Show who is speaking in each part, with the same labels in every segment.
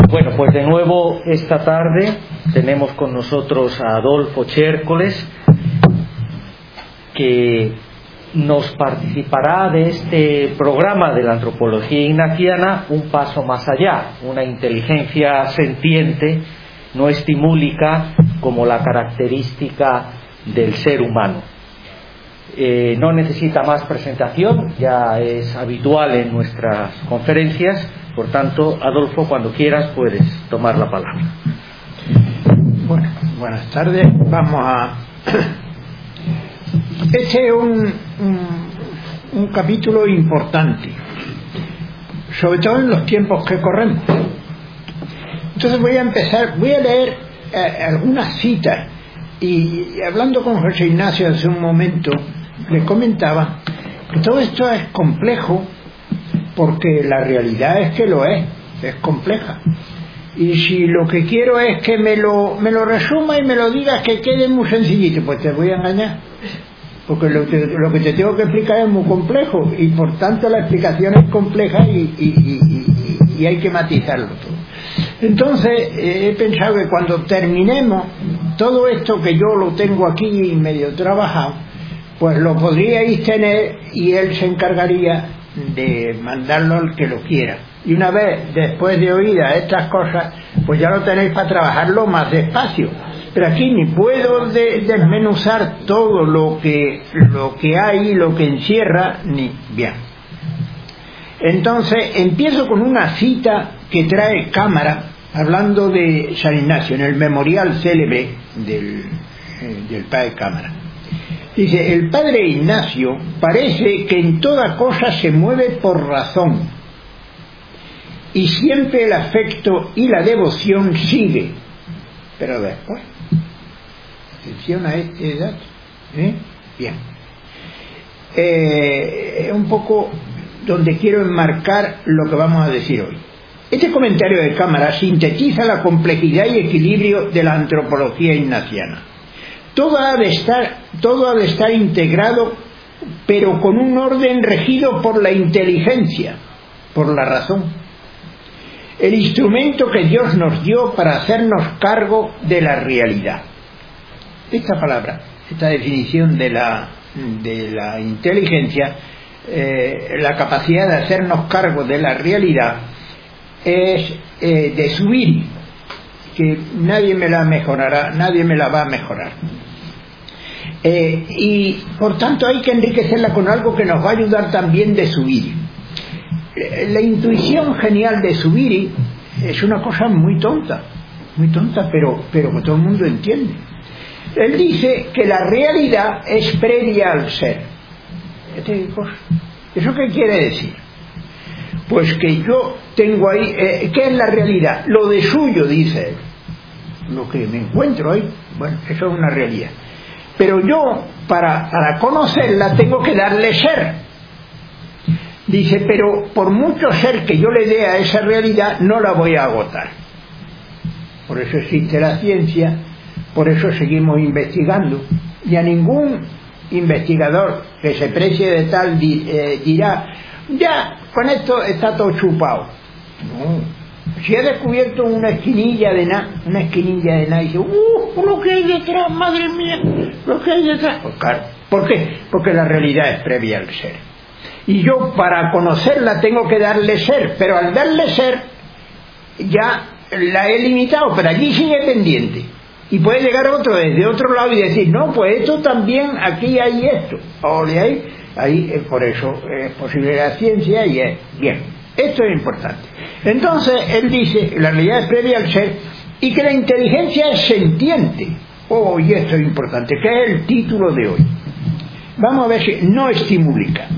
Speaker 1: Bueno, pues de nuevo esta tarde tenemos con nosotros a Adolfo Chércoles, que nos participará de este programa de la antropología ignaciana un paso más allá, una inteligencia sentiente, no estimúlica, como la característica del ser humano. No necesita más presentación, ya es habitual en nuestras conferencias. Por tanto, Adolfo, cuando quieras puedes tomar la palabra.
Speaker 2: Bueno, buenas tardes. Vamos a... Este es un capítulo importante, sobre todo en los tiempos que corremos. Entonces voy a leer algunas citas, y hablando con José Ignacio hace un momento, le comentaba que todo esto es complejo, porque la realidad es que lo es compleja. Y si lo que quiero es que me lo resuma y me lo digas que quede muy sencillito, pues te voy a engañar. Porque lo que te tengo que explicar es muy complejo, y por tanto la explicación es compleja y hay que matizarlo todo. Entonces he pensado que cuando terminemos todo esto, que yo lo tengo aquí medio trabajado, pues lo podríais tener y él se encargaría de mandarlo al que lo quiera. Y una vez después de oídas estas cosas, pues ya lo tenéis para trabajarlo más despacio. Pero aquí ni puedo desmenuzar todo lo que hay, lo que encierra, ni bien. Entonces empiezo con una cita que trae Cámara, hablando de San Ignacio, en el memorial célebre del padre Cámara. Dice: el padre Ignacio parece que en toda cosa se mueve por razón, y siempre el afecto y la devoción sigue. Pero después, atención a este dato, bien, un poco donde quiero enmarcar lo que vamos a decir hoy. Este comentario de Cámara sintetiza la complejidad y equilibrio de la antropología ignaciana. Todo ha de estar integrado, pero con un orden regido por la inteligencia, por la razón. El instrumento que Dios nos dio para hacernos cargo de la realidad. Esta palabra, esta definición de la inteligencia, la capacidad de hacernos cargo de la realidad, es de subir, que nadie me la mejorará, nadie me la va a mejorar. Y por tanto hay que enriquecerla con algo que nos va a ayudar también de subir. La intuición genial de Zubiri es una cosa muy tonta, pero que todo el mundo entiende. Él dice que la realidad es previa al ser. ¿Eso qué quiere decir? Pues que yo tengo ahí, ¿qué es la realidad? Lo de suyo, dice él. Lo que me encuentro ahí, bueno, eso es una realidad. Pero yo, para conocerla, tengo que darle ser. Dice, pero por mucho ser que yo le dé a esa realidad, no la voy a agotar. Por eso existe la ciencia, por eso seguimos investigando. Y a ningún investigador que se precie de tal dirá, ya, con esto está todo chupado. No. Si he descubierto una esquinilla de nada, y dice, lo que hay detrás, madre mía, lo que hay detrás. Pues claro, ¿por qué? Porque la realidad es previa al ser. Y yo, para conocerla, tengo que darle ser, pero al darle ser ya la he limitado, pero allí sigue pendiente. Y puede llegar otro desde otro lado y decir, no, pues esto también, aquí hay esto, o de ahí por eso es posible la ciencia y es bien. Esto es importante. Entonces él dice, la realidad es previa al ser, y que la inteligencia es sentiente. Y esto es importante, que es el título de hoy. Vamos a ver si no estimúlica.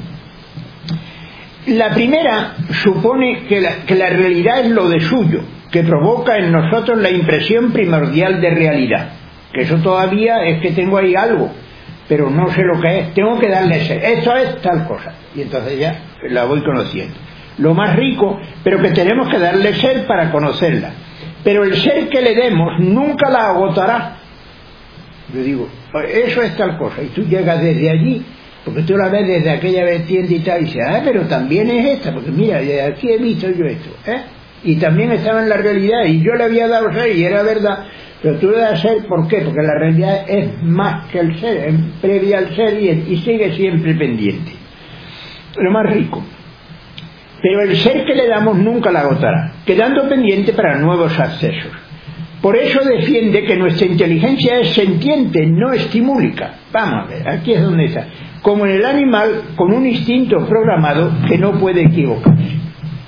Speaker 2: La primera supone que la realidad es lo de suyo, que provoca en nosotros la impresión primordial de realidad. Que eso todavía es que tengo ahí algo, pero no sé lo que es, tengo que darle ser. Esto es tal cosa. Y entonces ya la voy conociendo. Lo más rico, pero que tenemos que darle ser para conocerla. Pero el ser que le demos nunca la agotará. Yo digo, eso es tal cosa, y tú llegas desde allí, porque tú la ves desde aquella vertiente y tal, y dices, pero también es esta, porque mira, desde aquí he visto yo esto, y también estaba en la realidad, y yo le había dado ser y era verdad, pero tú le das ser, ¿por qué? Porque la realidad es más que el ser, es previa al ser y sigue siempre pendiente. Lo más rico. Pero el ser que le damos nunca la agotará, quedando pendiente para nuevos accesos. Por eso defiende que nuestra inteligencia es sentiente, no estimúlica. Vamos a ver, aquí es donde está. Como en el animal, con un instinto programado que no puede equivocarse.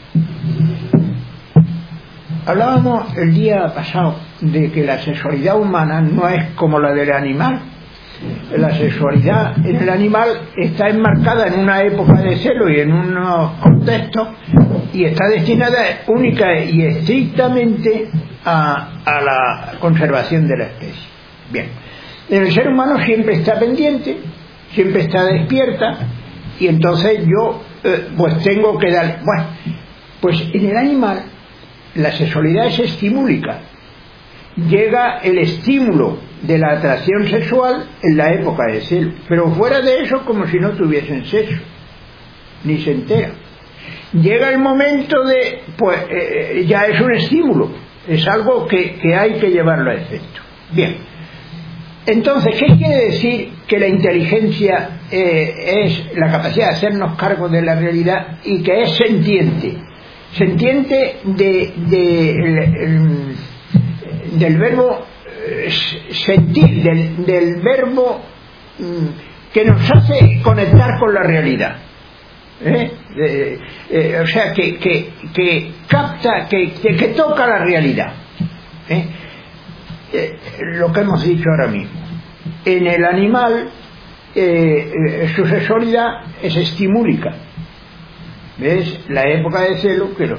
Speaker 2: Hablábamos el día pasado de que la sexualidad humana no es como la del animal. La sexualidad en el animal está enmarcada en una época de celo y en unos contextos, y está destinada única y estrictamente a la conservación de la especie. Bien, en el ser humano siempre está pendiente, siempre está despierta, y entonces yo pues tengo que dar. Bueno, pues en el animal la sexualidad es estimúlica. Llega el estímulo de la atracción sexual en la época de celo, pero fuera de eso como si no tuviesen sexo, ni se entera. Llega el momento de, pues ya es un estímulo, es algo que hay que llevarlo a efecto. Bien, entonces, ¿qué quiere decir que la inteligencia es la capacidad de hacernos cargo de la realidad y que es sentiente? Sentiente del verbo sentir, del verbo que nos hace conectar con la realidad. O sea, que capta, que toca la realidad. Lo que hemos dicho ahora mismo. En el animal su sexualidad es estimúlica. ¿Ves? La época de celo, pero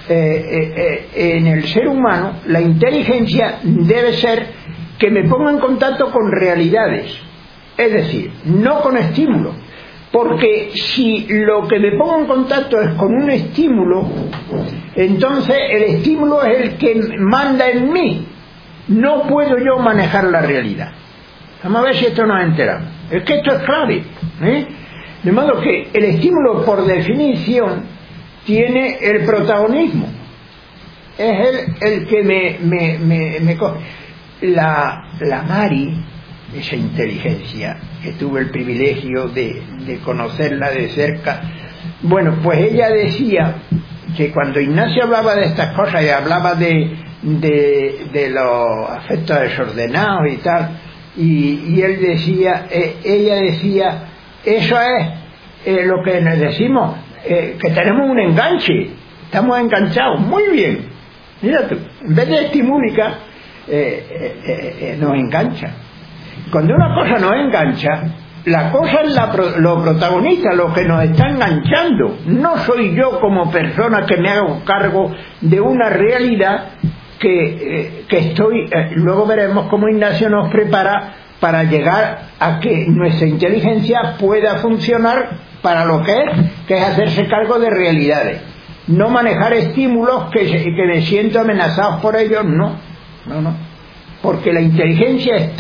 Speaker 2: en el ser humano la inteligencia debe ser que me ponga en contacto con realidades, es decir, no con estímulos, porque si lo que me pongo en contacto es con un estímulo, entonces el estímulo es el que manda en mí, no puedo yo manejar la realidad. Vamos a ver si esto nos enteramos. Es que esto es clave, de modo que el estímulo, por definición, tiene el protagonismo. Es el que me coge. La Mari, esa inteligencia, que tuve el privilegio de conocerla de cerca, bueno, pues ella decía que cuando Ignacio hablaba de estas cosas y hablaba de los afectos desordenados y tal, y él decía, ella decía, eso es lo que nos decimos, que tenemos un enganche, estamos enganchados. Muy bien, mira tú, en vez de estimúlica nos engancha. Cuando una cosa nos engancha, la cosa es lo protagonista, lo que nos está enganchando. No soy yo como persona que me hago cargo de una realidad que estoy. Luego veremos cómo Ignacio nos prepara para llegar a que nuestra inteligencia pueda funcionar para lo que es hacerse cargo de realidades, no manejar estímulos que me siento amenazados por ellos. No, porque la inteligencia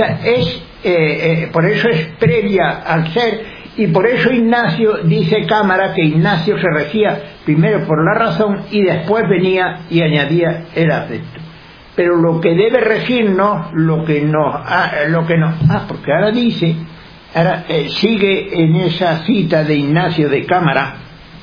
Speaker 2: por eso es previa al ser, y por eso Ignacio dice Cámara que Ignacio se regía primero por la razón y después venía y añadía el afecto. Pero lo que debe regirnos, porque ahora dice, sigue en esa cita de Ignacio de Cámara,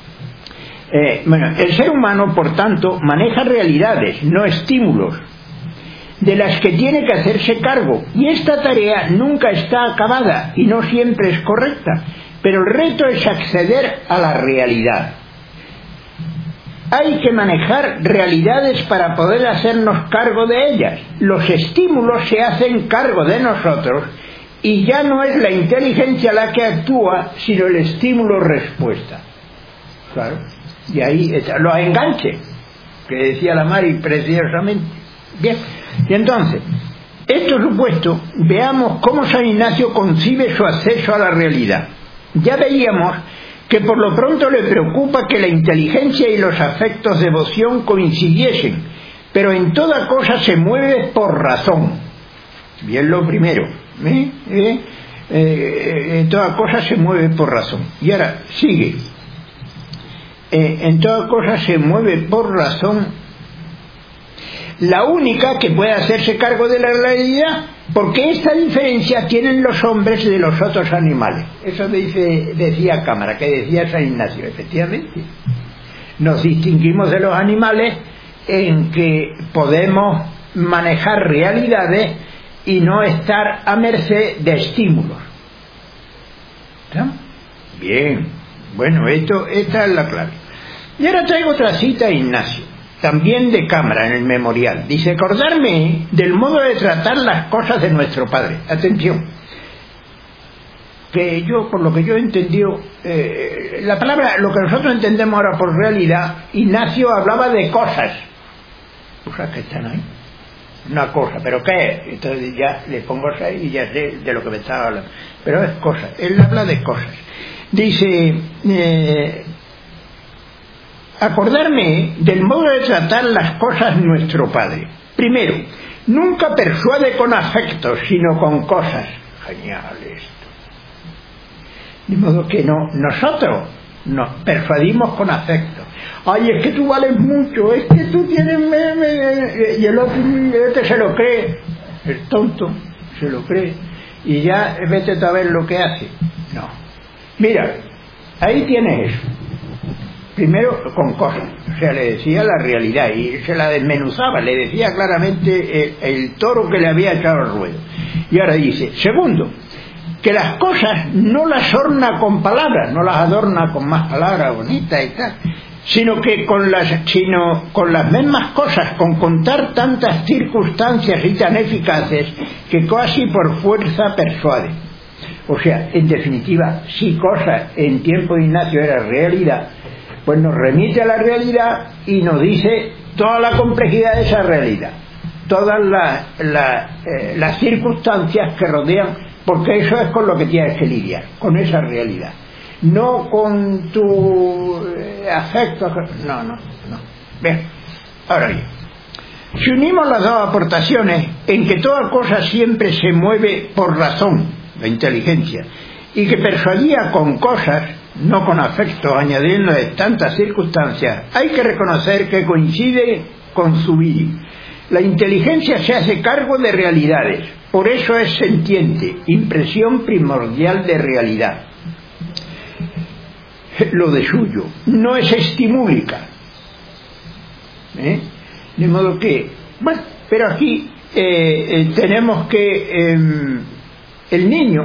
Speaker 2: el ser humano, por tanto, maneja realidades, no estímulos, de las que tiene que hacerse cargo, y esta tarea nunca está acabada y no siempre es correcta, pero el reto es acceder a la realidad. Hay que manejar realidades para poder hacernos cargo de ellas. Los estímulos se hacen cargo de nosotros y ya no es la inteligencia la que actúa, sino el estímulo-respuesta. Claro. Y ahí está, los enganches, que decía la Mari preciosamente. Bien. Y entonces, esto supuesto, veamos cómo San Ignacio concibe su acceso a la realidad. Ya veíamos que por lo pronto le preocupa que la inteligencia y los afectos de devoción coincidiesen, pero en toda cosa se mueve por razón. Bien, lo primero, en toda cosa se mueve por razón. Y ahora sigue, en toda cosa se mueve por razón la única que puede hacerse cargo de la realidad, porque esta diferencia tienen los hombres de los otros animales. Eso decía Cámara, que decía San Ignacio. Efectivamente, nos distinguimos de los animales en que podemos manejar realidades y no estar a merced de estímulos. ¿Está? Bien, bueno, esta es la clave. Y ahora traigo otra cita a Ignacio, también de Cámara, en el Memorial. Dice: acordarme del modo de tratar las cosas de nuestro Padre. Atención, que yo, por lo que yo he entendido, la palabra, lo que nosotros entendemos ahora por realidad, Ignacio hablaba de cosas que están ahí, una cosa, pero ¿qué es? Entonces ya le pongo 6 y ya sé de lo que me estaba hablando, pero es cosas, él habla de cosas. Dice: acordarme del modo de tratar las cosas nuestro Padre. Primero, nunca persuade con afectos, sino con cosas. Genial esto. De modo que nosotros nos persuadimos con afectos. Ay, es que tú vales mucho, es que tú tienes... Y el otro se lo cree, el tonto se lo cree, y ya vete a ver lo que hace. No. Mira, ahí tienes eso. Primero, con cosas. O sea, le decía la realidad y se la desmenuzaba, le decía claramente el toro que le había echado al ruedo. Y ahora dice: segundo, que las cosas no las orna con palabras, no las adorna con más palabras bonitas y tal, sino con las mismas cosas, con contar tantas circunstancias y tan eficaces que casi por fuerza persuade. O sea, en definitiva, si cosas en tiempo de Ignacio era realidad, pues nos remite a la realidad y nos dice toda la complejidad de esa realidad, todas las circunstancias que rodean, porque eso es con lo que tienes que lidiar, con esa realidad, no con tu afecto. No. Bien, ahora bien, si unimos las dos aportaciones en que toda cosa siempre se mueve por razón, la inteligencia, y que persuadía con cosas, no con afecto, añadiéndole tantas circunstancias, hay que reconocer que coincide con su vida. La inteligencia se hace cargo de realidades, por eso es sentiente, impresión primordial de realidad. Lo de suyo no es estimúlica. De modo que, bueno, pero aquí tenemos que el niño,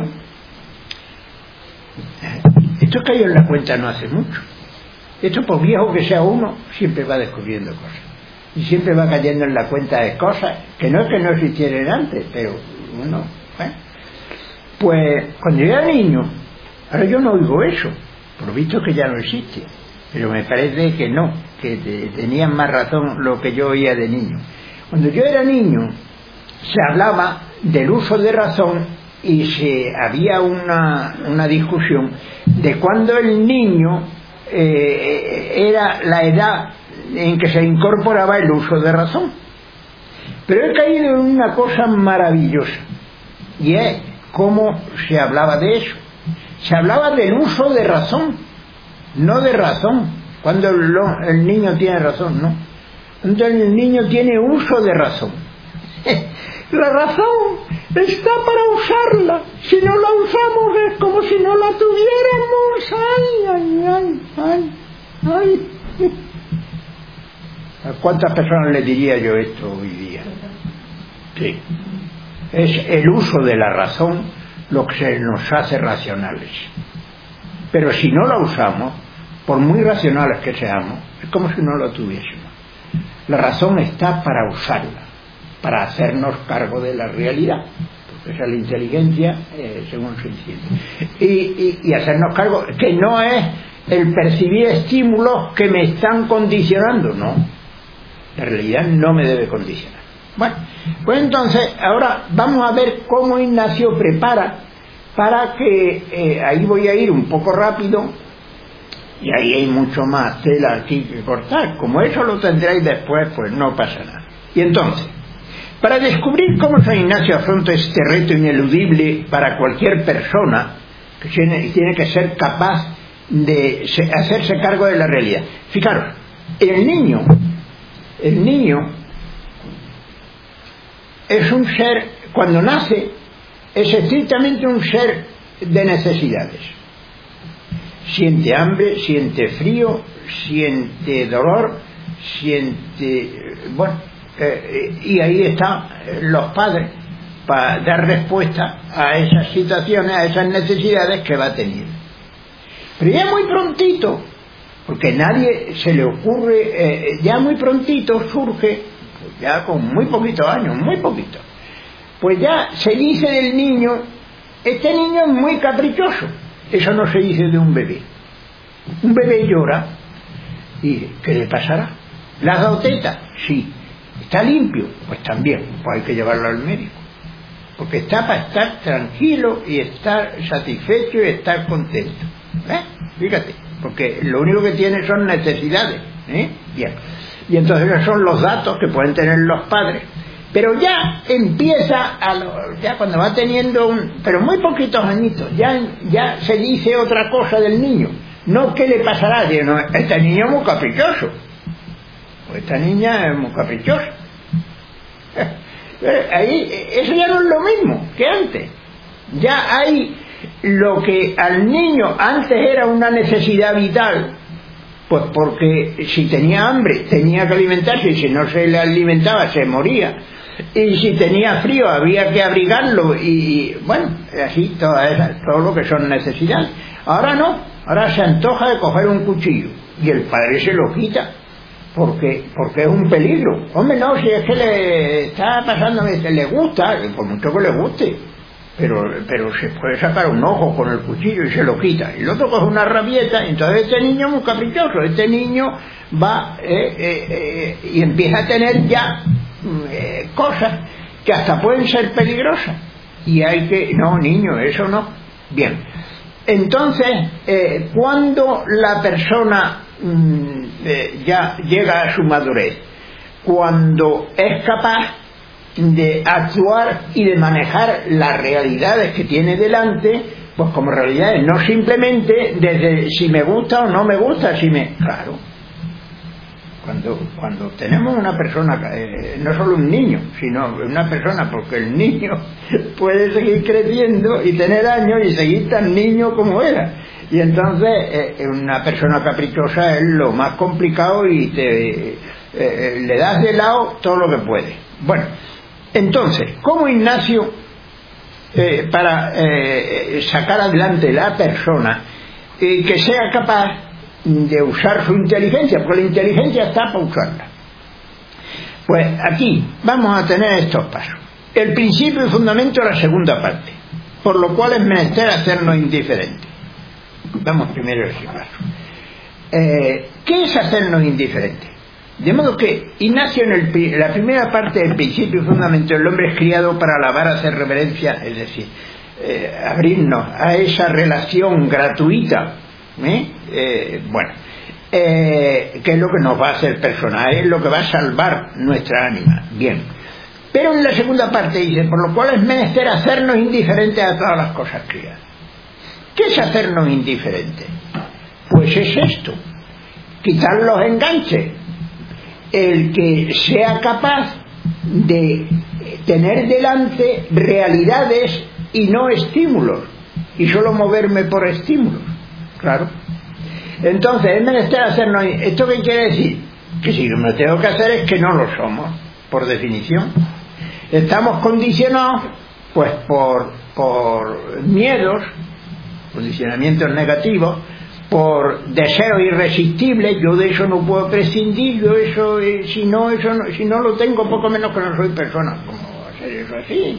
Speaker 2: esto cayó en la cuenta no hace mucho. Esto, por viejo que sea uno, siempre va descubriendo cosas. Y siempre va cayendo en la cuenta de cosas que no existieran antes, pero uno... Pues cuando yo era niño, ahora yo no oigo eso, por visto que ya no existe, pero me parece que no, que tenían más razón lo que yo oía de niño. Cuando yo era niño, se hablaba del uso de razón y había una discusión de cuando el niño era la edad en que se incorporaba el uso de razón. Pero he caído en una cosa maravillosa, y es cómo se hablaba de eso. Se hablaba del uso de razón, no de razón. Cuando el niño tiene razón, no. Cuando el niño tiene uso de razón. La razón está para usarla. Si no la usamos es como si no la tuviéramos. Ay. ¿A cuántas personas le diría yo esto hoy día? Sí. Es el uso de la razón lo que se nos hace racionales. Pero si no la usamos, por muy racionales que seamos, es como si no la tuviésemos. La razón está para usarla, para hacernos cargo de la realidad, porque esa es la inteligencia, según se entiende. Y hacernos cargo, que no es el percibir estímulos que me están condicionando, no. La realidad no me debe condicionar. Bueno, pues entonces ahora vamos a ver cómo Ignacio prepara para que, ahí voy a ir un poco rápido, y ahí hay mucho más tela aquí que cortar. Como eso lo tendréis después, pues no pasa nada. Y entonces, para descubrir cómo San Ignacio afronta este reto ineludible para cualquier persona, que tiene que ser capaz de hacerse cargo de la realidad. Fijaros, el niño es un ser, cuando nace, es estrictamente un ser de necesidades. Siente hambre, siente frío, siente dolor, y ahí están los padres para dar respuesta a esas situaciones, a esas necesidades que va teniendo. Pero ya muy prontito, porque nadie se le ocurre, ya muy prontito surge, ya con muy poquitos años, muy poquito, pues ya se dice del niño, este niño es muy caprichoso. Eso no se dice de un bebé. Un bebé llora y ¿qué le pasará? ¿Le has dado teta? Sí. ¿Está limpio? Pues también, pues hay que llevarlo al médico, porque está para estar tranquilo y estar satisfecho y estar contento. Fíjate, porque lo único que tiene son necesidades. Bien. Y entonces esos son los datos que pueden tener los padres. Pero ya empieza, ya cuando va teniendo pero muy poquitos añitos, ya se dice otra cosa del niño. No qué le pasará, sino este niño es muy caprichoso, o esta niña es muy caprichosa. Ahí, eso ya no es lo mismo que antes. Ya hay lo que al niño antes era una necesidad vital, pues porque si tenía hambre tenía que alimentarse, y si no se le alimentaba se moría, y si tenía frío había que abrigarlo, y bueno, así todo lo que son necesidades. Ahora no, ahora se antoja de coger un cuchillo y el padre se lo quita porque es un peligro. Hombre, no, si es que le está pasando, le gusta, por mucho que le guste, pero se puede sacar un ojo con el cuchillo y se lo quita, y el otro coge una rabieta. Entonces este niño es muy caprichoso, este niño va y empieza a tener ya cosas que hasta pueden ser peligrosas, y hay que, no, niño, eso no. Bien, entonces cuando la persona ya llega a su madurez, cuando es capaz de actuar y de manejar las realidades que tiene delante, pues como realidades, no simplemente desde si me gusta o no me gusta, claro. Cuando tenemos una persona, no solo un niño, sino una persona, porque el niño puede seguir creciendo y tener años y seguir tan niño como era, y entonces una persona caprichosa es lo más complicado, y le das de lado todo lo que puede. Bueno, entonces, ¿cómo Ignacio, para sacar adelante la persona, que sea capaz de usar su inteligencia, porque la inteligencia está para usarla? Pues aquí vamos a tener estos pasos. El principio y fundamento de la segunda parte, por lo cual es menester hacernos indiferentes. Vamos primero a ese paso. ¿Qué es hacernos indiferentes? De modo que Ignacio, en la primera parte del principio y fundamento, el hombre es criado para alabar, hacer reverencia, es decir, abrirnos a esa relación gratuita, que es lo que nos va a hacer personas, es lo que va a salvar nuestra ánima. Bien, pero en la segunda parte dice, por lo cual es menester hacernos indiferentes a todas las cosas criadas. ¿Qué es hacernos indiferentes? Pues es esto, quitar los enganches, el que sea capaz de tener delante realidades y no estímulos, y solo moverme por estímulos. Claro. Entonces es menester hacernos. ¿Esto qué quiere decir? Que si lo que tengo que hacer es que no lo somos, por definición. Estamos condicionados pues por miedos, condicionamientos negativos, por deseos irresistibles. Yo de eso no puedo prescindir, yo eso, si no lo tengo, poco menos que no soy persona. ¿Cómo va a ser eso así?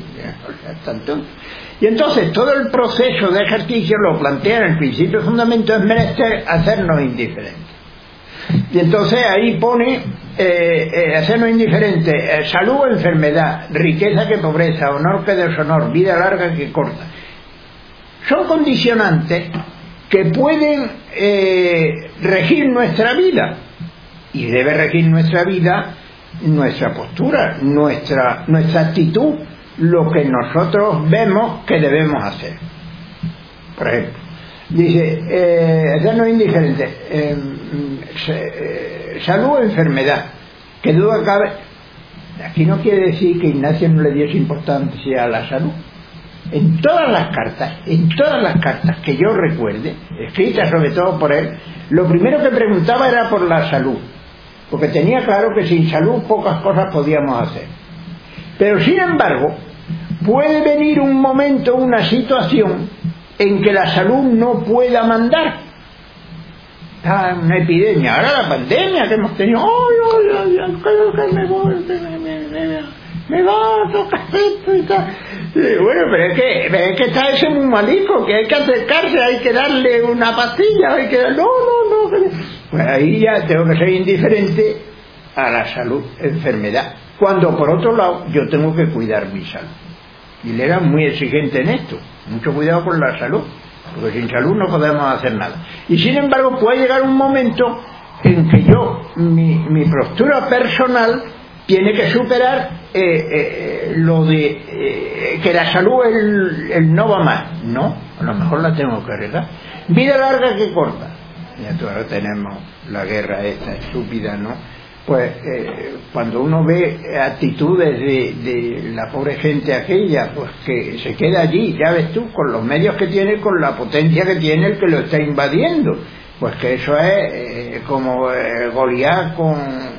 Speaker 2: Y entonces todo el proceso de ejercicio lo plantea en el principio fundamento, es menester hacernos indiferentes. Y entonces ahí pone hacernos indiferentes, salud o enfermedad, riqueza que pobreza, honor que deshonor, vida larga que corta. Son condicionantes que pueden regir nuestra vida, y debe regir nuestra vida nuestra postura, nuestra actitud, lo que nosotros vemos que debemos hacer. Por ejemplo, dice hacernos indiferentes, salud o enfermedad, que duda cabe, Aquí no quiere decir que Ignacio no le diese importancia a la salud. En todas las cartas que yo recuerde, escritas sobre todo por él, lo primero que preguntaba era por la salud, porque tenía claro que sin salud pocas cosas podíamos hacer. Pero sin embargo, puede venir un momento, una situación en que la salud no pueda mandar. Una epidemia, ahora la pandemia que hemos tenido, creo que me va a tocar esto y tal. Bueno, pero es que está ese muy malico, que hay que acercarse, hay que darle una pastilla, hay que no. Pues ahí ya tengo que ser indiferente a la salud, enfermedad, cuando por otro lado yo tengo que cuidar mi salud. Y él era muy exigente en esto, mucho cuidado con la salud, porque sin salud no podemos hacer nada. Y sin embargo puede llegar un momento en que mi postura personal tiene que superar lo de que la salud el no va más. No, a lo mejor la tengo que arreglar. Vida larga que corta. Ya ahora tenemos la guerra esta estúpida, ¿no? Pues cuando uno ve actitudes de la pobre gente aquella, pues que se queda allí, ya ves tú, con los medios que tiene, con la potencia que tiene el que lo está invadiendo, pues que eso es como Goliat con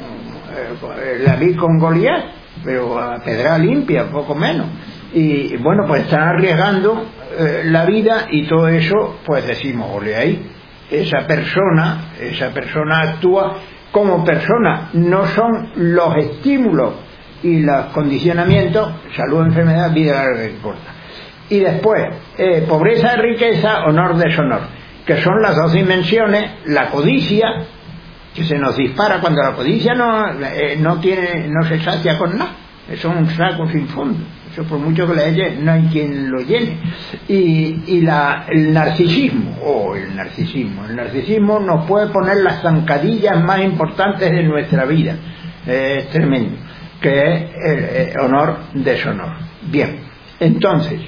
Speaker 2: David con Goliat, pero a pedra limpia, poco menos. Y bueno, pues están arriesgando la vida, y todo eso, pues decimos, ole ahí, esa persona actúa como persona, no son los estímulos y los condicionamientos, salud, enfermedad, vida larga y corta. Y después, pobreza, riqueza, honor, deshonor, que son las dos dimensiones. La codicia, que se nos dispara cuando la codicia no se sacia con nada, eso es un saco sin fondo, eso por mucho que le eche no hay quien lo llene. Y el narcisismo, el narcisismo nos puede poner las zancadillas más importantes de nuestra vida, es tremendo, que es el honor, deshonor. Bien, entonces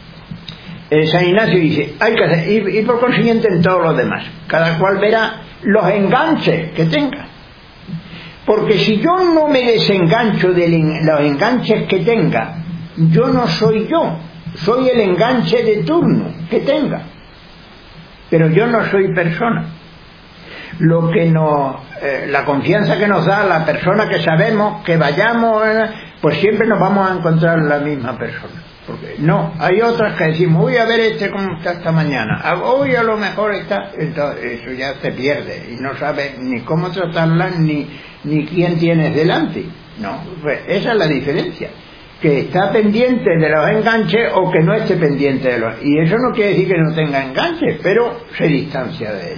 Speaker 2: San Ignacio dice, hay que hacer, y por consiguiente en todos los demás, cada cual verá los enganches que tenga, porque si yo no me desengancho de los enganches que tenga, yo no soy yo, soy el enganche de turno que tenga, pero yo no soy persona. Lo que la confianza que nos da la persona que sabemos que vayamos, pues siempre nos vamos a encontrar la misma persona. Porque no, hay otras que decimos, voy a ver cómo está esta mañana, hoy a lo mejor está, entonces eso ya te pierde y no sabes ni cómo tratarla ni quién tienes delante. No, pues esa es la diferencia, que está pendiente de los enganches o que no esté pendiente de los, y eso no quiere decir que no tenga enganches, pero se distancia de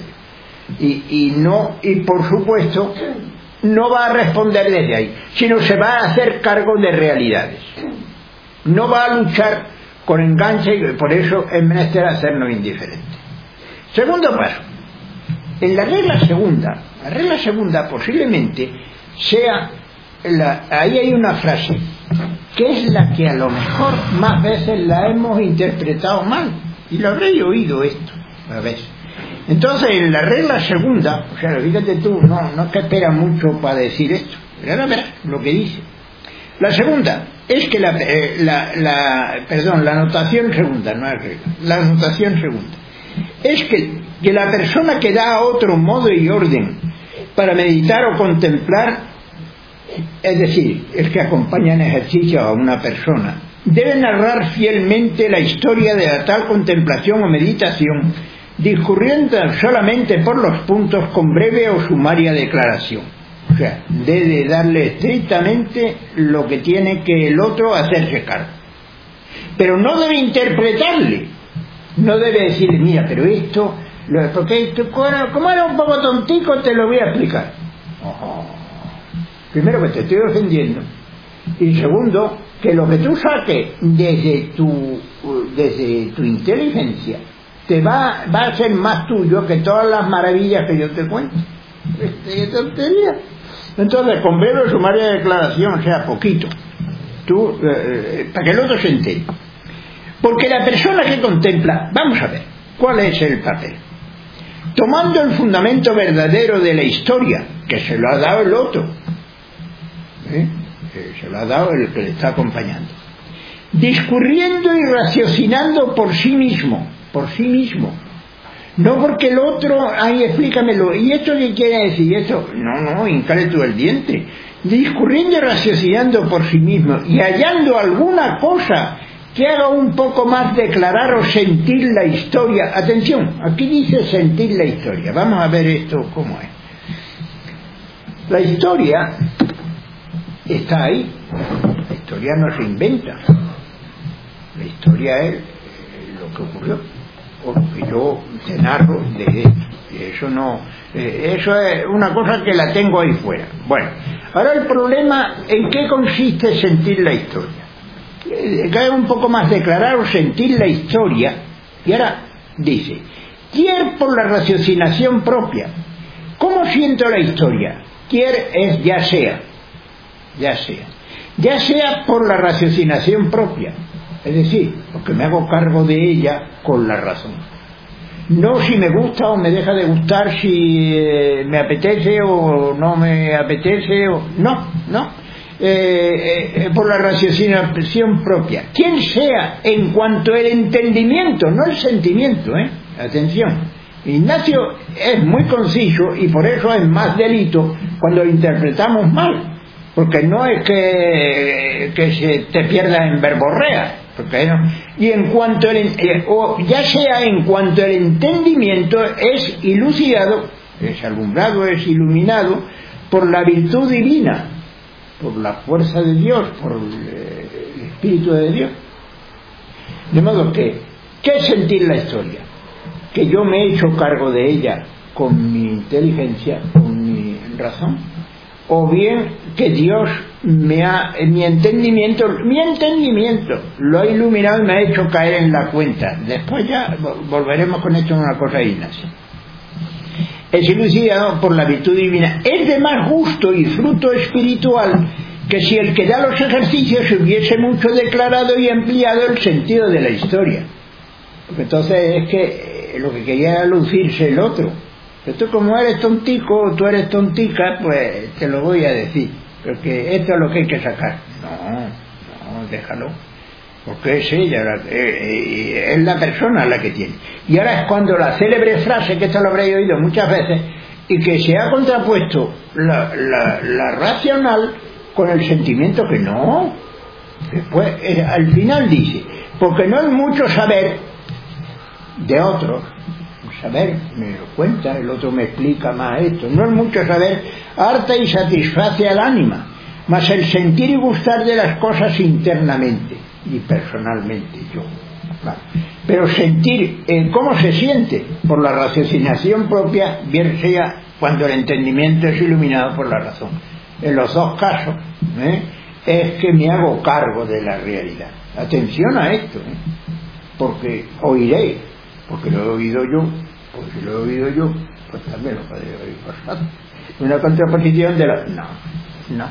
Speaker 2: ellos y por supuesto no va a responder desde ahí, sino se va a hacer cargo de realidades. No va a luchar con enganche, y por eso es menester hacernos indiferentes. Segundo paso, en la regla segunda posiblemente sea ahí hay una frase que es la que a lo mejor más veces la hemos interpretado mal, y lo habréis oído esto a veces. Entonces en la regla segunda, o sea, fíjate tú, no te espera mucho para decir esto, pero ahora verás lo que dice. La segunda es que la anotación segunda, no es regla, la anotación segunda es que la persona que da a otro modo y orden para meditar o contemplar, es decir, el que acompaña en ejercicio a una persona, debe narrar fielmente la historia de la tal contemplación o meditación, discurriendo solamente por los puntos con breve o sumaria declaración. O sea, debe darle estrictamente lo que tiene que el otro hacerse cargo. Pero no debe interpretarle. No debe decirle, mira, pero esto, porque esto, como era un poco tontico, te lo voy a explicar. Primero, que te estoy ofendiendo. Y segundo, que lo que tú saques desde tu inteligencia te va a ser más tuyo que todas las maravillas que yo te cuento. ¡Qué tontería! Entonces, con breve o sumaria declaración, o sea, poquito, para que el otro se entere. Porque la persona que contempla, vamos a ver, ¿cuál es el papel? Tomando el fundamento verdadero de la historia, que se lo ha dado el otro, se lo ha dado el que le está acompañando. Discurriendo y raciocinando por sí mismo, no porque el otro, ay, explícamelo, ¿y esto qué quiere decir? Esto, no, hincale tú el diente. Discurriendo y raciocinando por sí mismo y hallando alguna cosa que haga un poco más declarar o sentir la historia. Atención, aquí dice sentir la historia. Vamos a ver esto cómo es. La historia está ahí. La historia no se inventa. La historia es lo que ocurrió, o lo que yo te narro de esto. Y eso no, eso es una cosa que la tengo ahí fuera. Bueno, ahora el problema, ¿en qué consiste sentir la historia? Que es un poco más declarar o sentir la historia. Y ahora dice, quier por la raciocinación propia. ¿Cómo siento la historia? Quier es ya sea por la raciocinación propia. Es decir, porque me hago cargo de ella con la razón. No si me gusta o me deja de gustar, si me apetece o no me apetece, o no. Por la raciocinación propia. Quien sea en cuanto al entendimiento, no el sentimiento, atención. Ignacio es muy conciso y por eso es más delito cuando lo interpretamos mal. Porque no es que se te pierda en verborrea. Y en cuanto ya sea en cuanto el entendimiento es ilucidado, es alumbrado, es iluminado por la virtud divina, por la fuerza de Dios, por el Espíritu de Dios. De modo que, ¿qué es sentir la historia? Que yo me he hecho cargo de ella con mi inteligencia, con mi razón, o bien que Dios mi entendimiento lo ha iluminado y me ha hecho caer en la cuenta. Después ya volveremos con esto en una cosa de Ignacio. Es iluminado por la virtud divina. Es de más gusto y fruto espiritual que si el que da los ejercicios hubiese mucho declarado y ampliado el sentido de la historia. Porque entonces es que lo que quería era lucirse el otro. Tú como eres tontico o tú eres tontica, pues te lo voy a decir, porque esto es lo que hay que sacar. No, déjalo, porque es ella, es la persona la que tiene. Y ahora es cuando la célebre frase, que esto lo habréis oído muchas veces, y que se ha contrapuesto la racional con el sentimiento que no. Después, al final dice, porque no es mucho saber de otros, saber me lo cuenta, el otro me explica más esto, no es mucho saber, harta y satisface al ánima, mas el sentir y gustar de las cosas internamente y personalmente yo. Claro. Pero sentir, ¿cómo se siente? Por la raciocinación propia, bien sea cuando el entendimiento es iluminado por la razón. En los dos casos, es que me hago cargo de la realidad. Atención a esto, porque oiré, porque lo he oído yo, porque si lo he oído yo, pues también lo podría oír pasado. Una contraposición de la... No.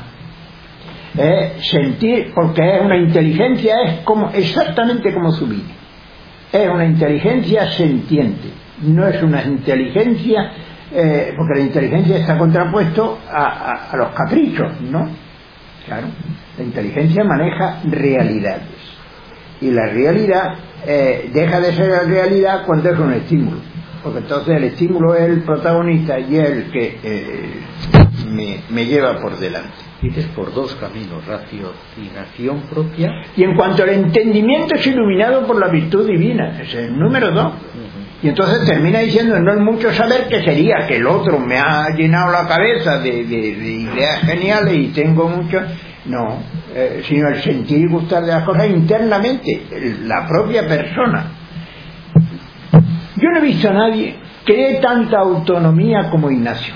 Speaker 2: Sentir, porque es una inteligencia, es como exactamente como su vida. Es una inteligencia sentiente, no es una inteligencia, porque la inteligencia está contrapuesto a los caprichos, ¿no? Claro, la inteligencia maneja realidades. Y la realidad deja de ser la realidad cuando es un estímulo, porque entonces el estímulo es el protagonista y es el que me lleva por delante.
Speaker 1: Dices por dos caminos, raciocinación propia.
Speaker 2: Y en cuanto al entendimiento es iluminado por la virtud divina, es el número 2. Y entonces termina diciendo, no es mucho saber, que sería que el otro me ha llenado la cabeza de ideas geniales y tengo mucho... No, sino el sentir y gustar de las cosas internamente, la propia persona. Yo no he visto a nadie que dé tanta autonomía como Ignacio.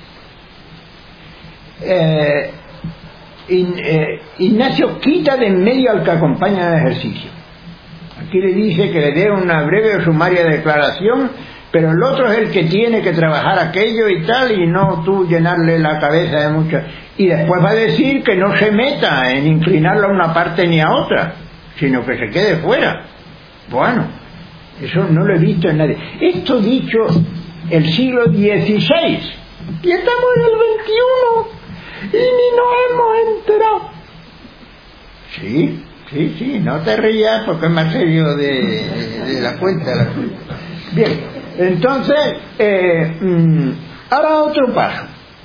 Speaker 2: Ignacio quita de en medio al que acompaña el ejercicio. Aquí le dice que le dé una breve o sumaria declaración, pero el otro es el que tiene que trabajar aquello y tal, y no tú llenarle la cabeza de mucho. Y después va a decir que no se meta en inclinarlo a una parte ni a otra, sino que se quede fuera. Bueno, eso no lo he visto en nadie. Esto dicho el siglo XVI, y estamos en el XXI, y ni nos hemos enterado. Sí, sí, sí, no te rías porque es más serio de la cuenta. Bien, entonces, ahora otro paso.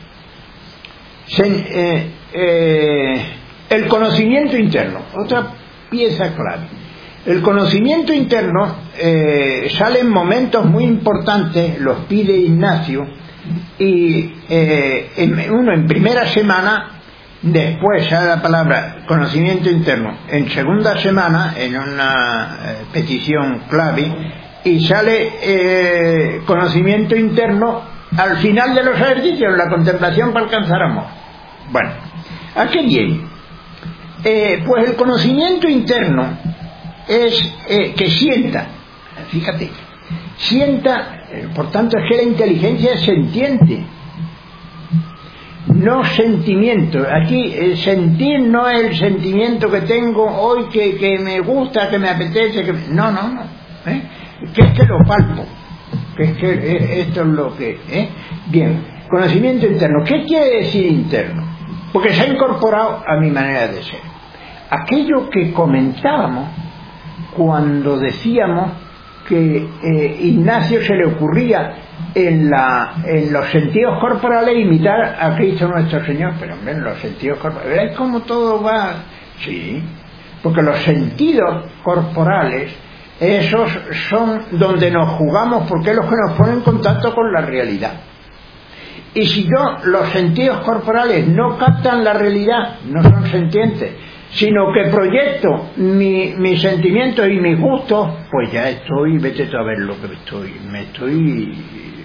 Speaker 2: El conocimiento interno, otra pieza clave. El conocimiento interno sale en momentos muy importantes, los pide Ignacio, y uno en primera semana, después sale la palabra conocimiento interno, en segunda semana, en una petición clave, y sale conocimiento interno al final de los ejercicios, la contemplación para alcanzar amor. Bueno, ¿a qué viene? Pues el conocimiento interno es que sienta, fíjate, sienta, por tanto es que la inteligencia es sentiente, no sentimiento. Aquí sentir no es el sentimiento que tengo hoy que me gusta, que me apetece, no, que es que lo palpo, que es que esto es lo que bien, conocimiento interno. ¿Qué quiere decir interno? Porque se ha incorporado a mi manera de ser. Aquello que comentábamos cuando decíamos que Ignacio se le ocurría en los sentidos corporales imitar a Cristo nuestro Señor, pero hombre, en los sentidos corporales, ¿veis cómo todo va? Sí, porque los sentidos corporales, esos son donde nos jugamos, porque es lo que nos pone en contacto con la realidad. Y si los sentidos corporales no captan la realidad, no son sentientes, sino que proyecto mis sentimientos y mis gustos, pues ya vete tú a ver lo que me estoy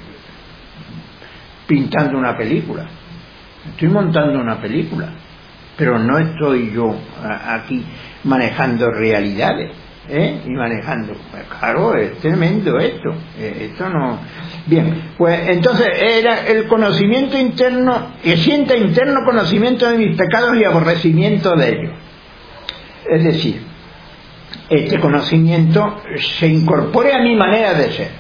Speaker 2: pintando una película, estoy montando una película, pero no estoy yo aquí manejando realidades, y manejando, pues claro, es tremendo esto no. Bien, pues entonces era el conocimiento interno, que sienta interno conocimiento de mis pecados y aborrecimiento de ellos. Es decir, este conocimiento se incorpore a mi manera de ser.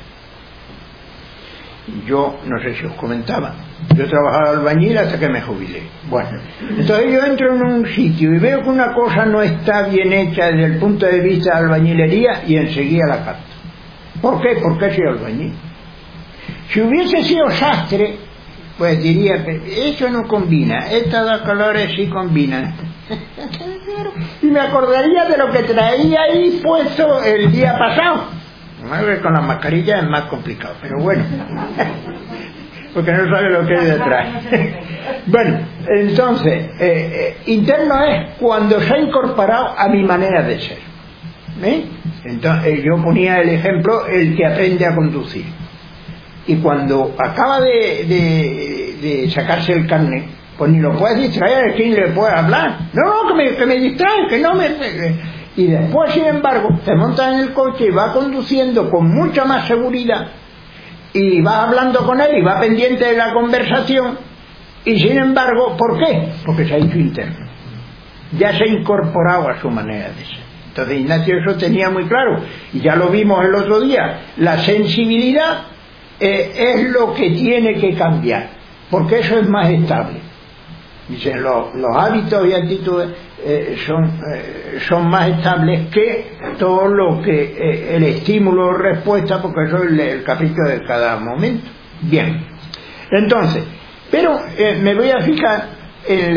Speaker 2: Yo, no sé si os comentaba, yo trabajaba albañil hasta que me jubilé. Bueno, entonces yo entro en un sitio y veo que una cosa no está bien hecha desde el punto de vista de albañilería y enseguida la capto. ¿Por qué? Porque soy albañil. Si hubiese sido sastre, pues diría que eso no combina, estas dos colores sí combinan. Y me acordaría de lo que traía ahí puesto el día pasado. Con las mascarillas es más complicado, pero bueno, porque no sabe lo que hay detrás. Bueno, entonces, interno es cuando se ha incorporado a mi manera de ser. Entonces, yo ponía el ejemplo, el que aprende a conducir. Y cuando acaba de sacarse el carnet, pues ni lo puedes distraer, ¿quién le puede hablar? No, que me distrae, que no me... Y después, sin embargo, se monta en el coche y va conduciendo con mucha más seguridad, y va hablando con él y va pendiente de la conversación, y sin embargo, ¿por qué? Porque se ha hecho interno, ya se ha incorporado a su manera de ser. Entonces Ignacio eso tenía muy claro, y ya lo vimos el otro día, la sensibilidad es lo que tiene que cambiar, porque eso es más estable. Dicen, los hábitos y actitudes son más estables que todo lo que el estímulo o respuesta, porque eso es el capricho de cada momento. Bien, entonces, pero me voy a fijar en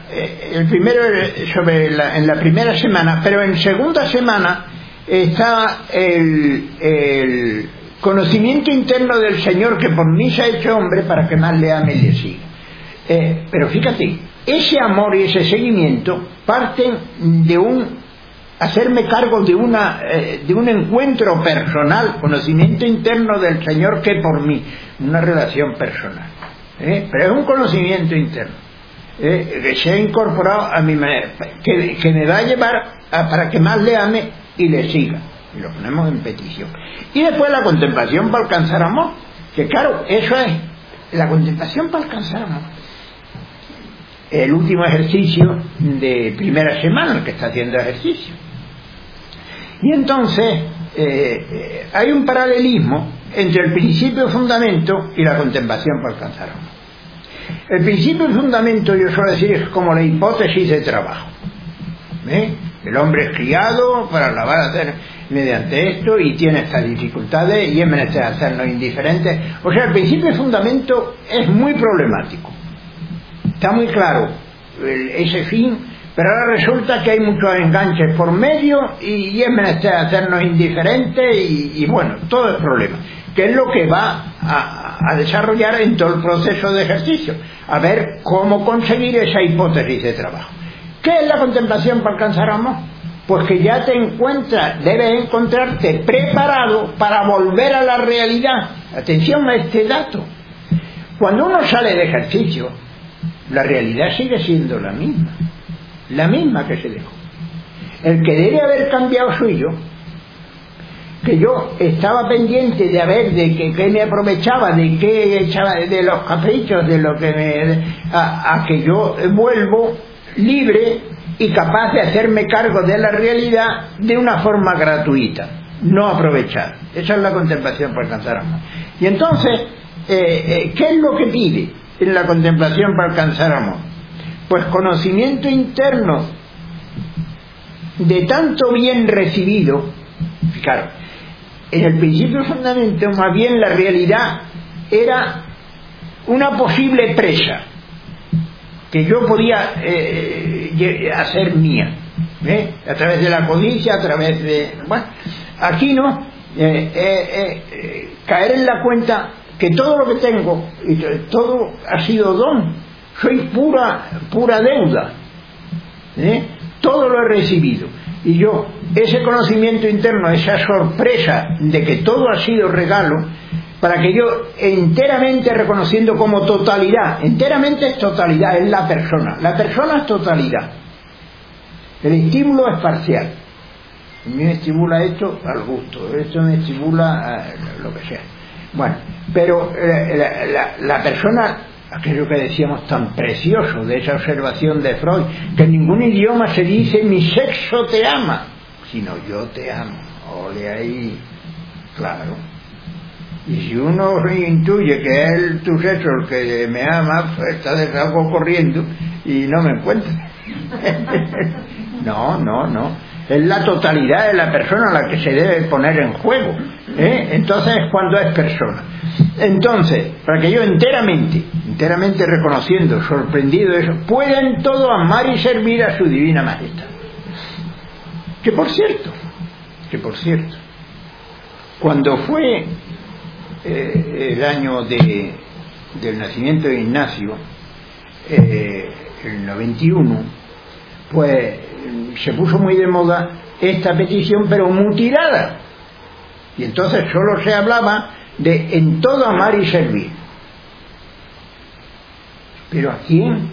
Speaker 2: en la primera semana, pero en segunda semana está el conocimiento interno del Señor, que por mí se ha hecho hombre para que más le ame y le siga. Pero fíjate, ese amor y ese seguimiento parten de hacerme cargo de un encuentro personal, conocimiento interno del Señor que por mí, una relación personal. Pero es un conocimiento interno, que se ha incorporado a mi manera, que me va a llevar para que más le ame y le siga. Y lo ponemos en petición. Y después la contemplación para alcanzar amor, que claro, eso es la contemplación para alcanzar amor. El último ejercicio de primera semana, el que está haciendo ejercicio. Y entonces hay un paralelismo entre el principio y fundamento y la contemplación para alcanzar amor. El principio y fundamento, yo suelo decir, es como la hipótesis de trabajo. El hombre es criado para alabar a hacer mediante esto y tiene estas dificultades y es menester hacernos indiferentes. O sea, el principio de fundamento es muy problemático. Está muy claro ese fin, pero ahora resulta que hay muchos enganches por medio y es menester hacernos indiferentes y bueno, todo es problema. Que es lo que va a desarrollar en todo el proceso de ejercicio, a ver cómo conseguir esa hipótesis de trabajo. ¿Qué es la contemplación para alcanzar amor? Pues que ya debes encontrarte preparado para volver a la realidad. Atención a este dato. Cuando uno sale de ejercicio, la realidad sigue siendo la misma que se dejó. El que debe haber cambiado soy yo, que yo estaba pendiente de que me aprovechaba, de que echaba, de los caprichos, de lo que a que yo vuelvo libre y capaz de hacerme cargo de la realidad de una forma gratuita, no aprovechar. Esa es la contemplación para alcanzar amor. Y entonces, ¿qué es lo que pide en la contemplación para alcanzar amor? Pues conocimiento interno de tanto bien recibido. Fijaros, en el principio fundamento, más bien la realidad era una posible presa que yo podía hacer mía, a través de la codicia, a través de... Bueno, aquí no, caer en la cuenta que todo lo que tengo, todo ha sido don, soy pura deuda, todo lo he recibido, y yo, ese conocimiento interno, esa sorpresa de que todo ha sido regalo, para que yo enteramente reconociendo como totalidad, enteramente es totalidad, es la persona es totalidad, el estímulo es parcial. A mí me estimula esto al gusto, esto me estimula lo que sea. Bueno, pero la persona, aquello que decíamos tan precioso de esa observación de Freud, que en ningún idioma se dice mi sexo te ama, sino yo te amo. Ole ahí, claro. Y si uno intuye que es tu sexo el que me ama, pues está de algo corriendo y no me encuentra. No. Es la totalidad de la persona la que se debe poner en juego. Entonces es cuando es persona. Entonces, para que yo enteramente reconociendo, sorprendido de eso, pueden todo amar y servir a su divina majestad. Que por cierto, cuando fue el año del nacimiento de Ignacio, el 91, pues se puso muy de moda esta petición, pero mutilada, y entonces solo se hablaba de en todo amar y servir. ¿Pero a quién?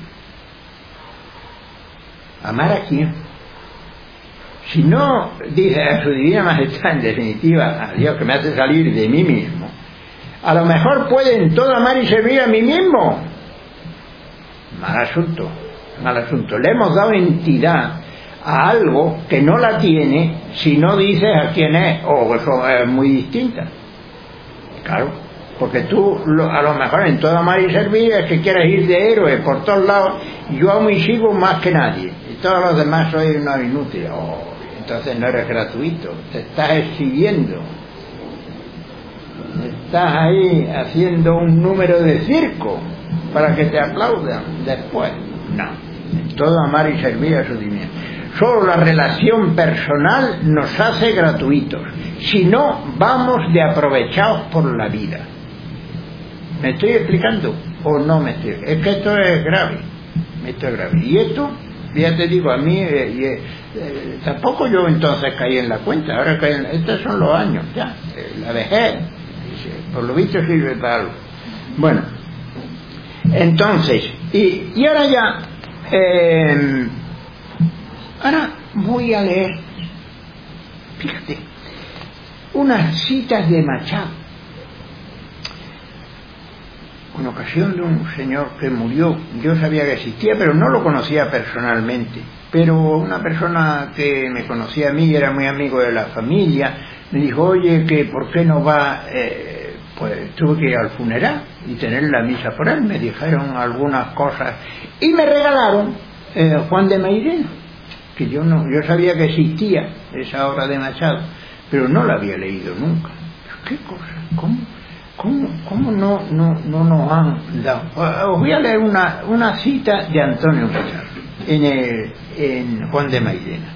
Speaker 2: ¿Amar a quién? Si no dice a su divina majestad, en definitiva, a Dios que me hace salir de mí mismo, a lo mejor puede en todo amar y servir a mí mismo. Mal asunto. Le hemos dado entidad a algo que no la tiene si no dices a quién es, o eso es muy distinta. Claro, porque tú a lo mejor en todo amar y servir es que quieres ir de héroe por todos lados, yo amo y sigo más que nadie, y todos los demás soy unos inútiles. Entonces no eres gratuito, te estás exhibiendo, estás ahí haciendo un número de circo para que te aplaudan después. No, en todo amar y servir a su divinidad. Solo la relación personal nos hace gratuitos, si no vamos de aprovechados por la vida. ¿Me estoy explicando o no me estoy? Es que esto es grave, y esto, ya te digo, a mí tampoco yo entonces caí en la cuenta. Ahora estos son los años ya, la vejez, por lo visto sirve para algo. Bueno, entonces, y ahora ya ahora voy a leer, fíjate, unas citas de Machado, con ocasión de un señor que murió. Yo sabía que existía, pero no lo conocía personalmente, pero una persona que me conocía a mí, era muy amigo de la familia, me dijo, oye, que por qué no va, pues tuve que ir al funeral y tener la misa por él. Me dijeron algunas cosas y me regalaron Juan de Mairena. que yo sabía que existía esa obra de Machado, pero no la había leído nunca. ¿Qué cosa? ¿Cómo no nos han dado? Os voy a leer una cita de Antonio Pizarro en Juan de Mairena,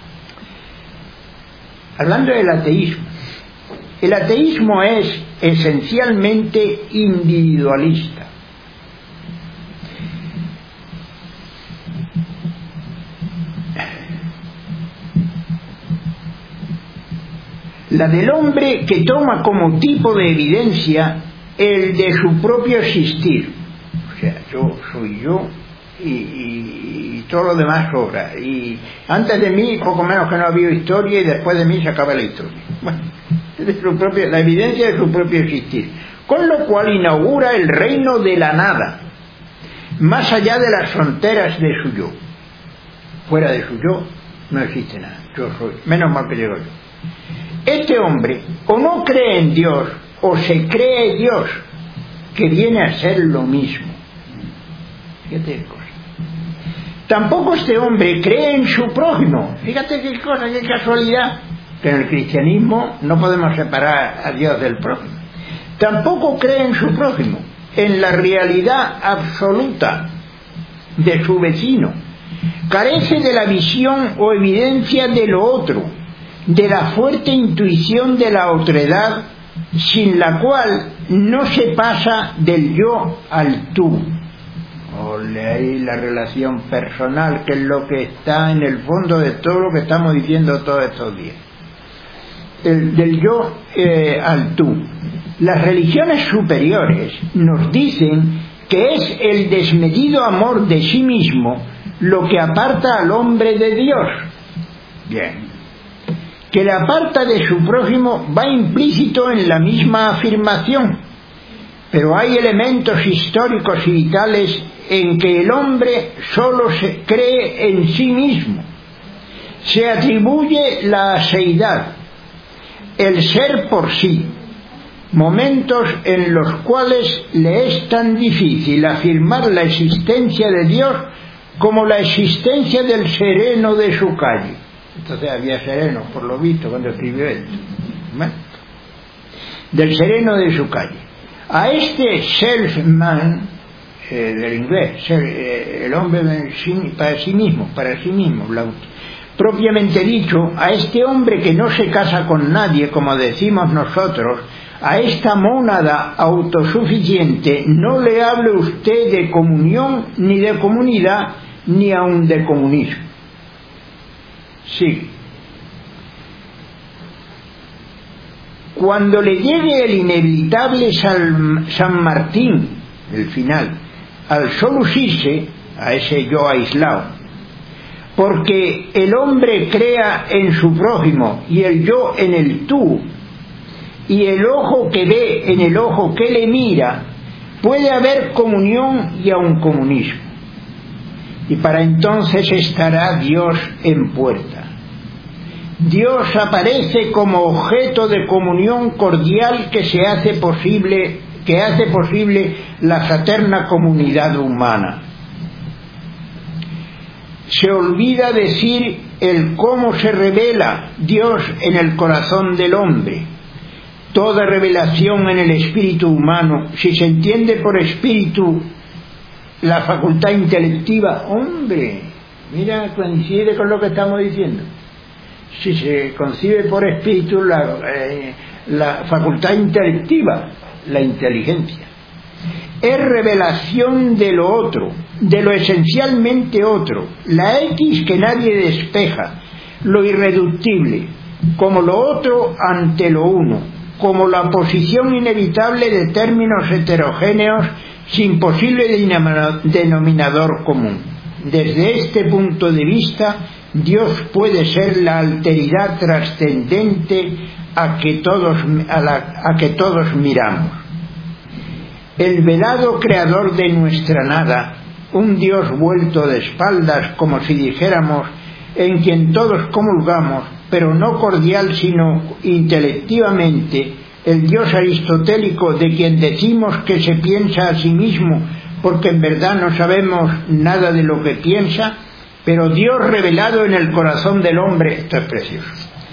Speaker 2: hablando del ateísmo. El ateísmo es esencialmente individualista. La del hombre que toma como tipo de evidencia el de su propio existir. O sea, yo soy yo y todo lo demás sobra. Y antes de mí, poco menos que no ha habido historia, y después de mí se acaba la historia. Bueno, la evidencia de su propio existir. Con lo cual inaugura el reino de la nada, más allá de las fronteras de su yo. Fuera de su yo no existe nada. Yo soy. Menos mal que llego yo. Este hombre o no cree en Dios o se cree Dios, que viene a ser lo mismo. Fíjate qué cosa. Tampoco este hombre cree en su prójimo. Fíjate qué cosa, qué casualidad, que en el cristianismo no podemos separar a Dios del prójimo. Tampoco cree en su prójimo, en la realidad absoluta de su vecino. Carece de la visión o evidencia de lo otro, de la fuerte intuición de la otredad, sin la cual no se pasa del yo al tú. Ole ahí la relación personal, que es lo que está en el fondo de todo lo que estamos diciendo todos estos días. Del yo al tú. Las religiones superiores nos dicen que es el desmedido amor de sí mismo lo que aparta al hombre de Dios. Bien. Que le aparta de su prójimo va implícito en la misma afirmación, pero hay elementos históricos y vitales en que el hombre solo se cree en sí mismo. Se atribuye la aseidad, el ser por sí, momentos en los cuales le es tan difícil afirmar la existencia de Dios como la existencia del sereno de su calle. Entonces había serenos, por lo visto, cuando escribió esto. ¿Bueno? Del sereno de su calle. A este self-man, del inglés, el hombre para sí mismo, propiamente dicho, a este hombre que no se casa con nadie, como decimos nosotros, a esta mónada autosuficiente, no le hable usted de comunión, ni de comunidad, ni aun de comunismo. Sí. Cuando le llegue el inevitable San Martín, el final, al solo usirse, a ese yo aislado, porque el hombre crea en su prójimo y el yo en el tú, y el ojo que ve en el ojo que le mira, puede haber comunión y aun comunismo. Y para entonces estará Dios en puerta. Dios aparece como objeto de comunión cordial que hace posible la fraterna comunidad humana. Se olvida decir el cómo se revela Dios en el corazón del hombre. Toda revelación en el espíritu humano, si se entiende por espíritu la facultad intelectiva, hombre, mira, coincide con lo que estamos diciendo. Si se concibe por espíritu la facultad intelectiva, la inteligencia, es revelación de lo otro, de lo esencialmente otro, la X que nadie despeja, lo irreductible, como lo otro ante lo uno, como la posición inevitable de términos heterogéneos sin posible denominador común. Desde este punto de vista, Dios puede ser la alteridad trascendente a que todos miramos. El velado creador de nuestra nada, un Dios vuelto de espaldas, como si dijéramos, en quien todos comulgamos, pero no cordial sino intelectivamente, el Dios aristotélico de quien decimos que se piensa a sí mismo porque en verdad no sabemos nada de lo que piensa, pero Dios revelado en el corazón del hombre, esto es precioso.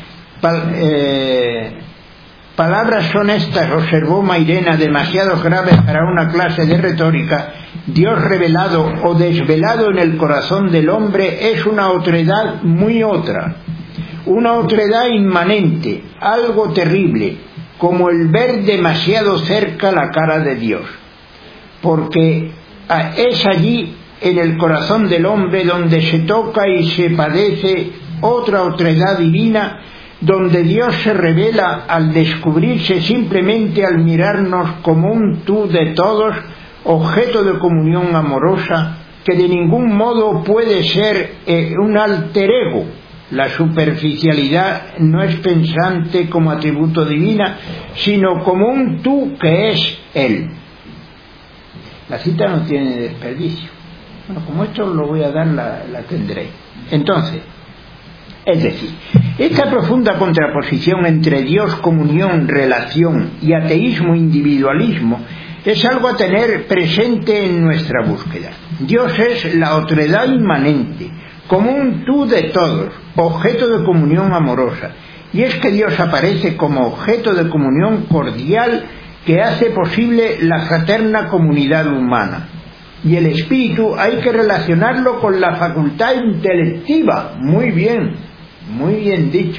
Speaker 2: Palabras son estas, observó Mairena, demasiado graves para una clase de retórica. Dios revelado o desvelado en el corazón del hombre es una otredad muy otra, una otredad inmanente, algo terrible, como el ver demasiado cerca la cara de Dios, porque es allí, en el corazón del hombre, donde se toca y se padece otra otredad divina, donde Dios se revela al descubrirse simplemente al mirarnos como un tú de todos, objeto de comunión amorosa, que de ningún modo puede ser un alter ego. La superficialidad no es pensante como atributo divina, sino como un tú que es Él. La cita no tiene desperdicio. Bueno, como esto lo voy a dar, la tendréis. Entonces, es decir, esta profunda contraposición entre Dios, comunión, relación, y ateísmo, individualismo, es algo a tener presente en nuestra búsqueda. Dios es la otredad inmanente, como un tú de todos, objeto de comunión amorosa. Y es que Dios aparece como objeto de comunión cordial que hace posible la fraterna comunidad humana. Y el espíritu hay que relacionarlo con la facultad intelectiva. Muy bien dicho.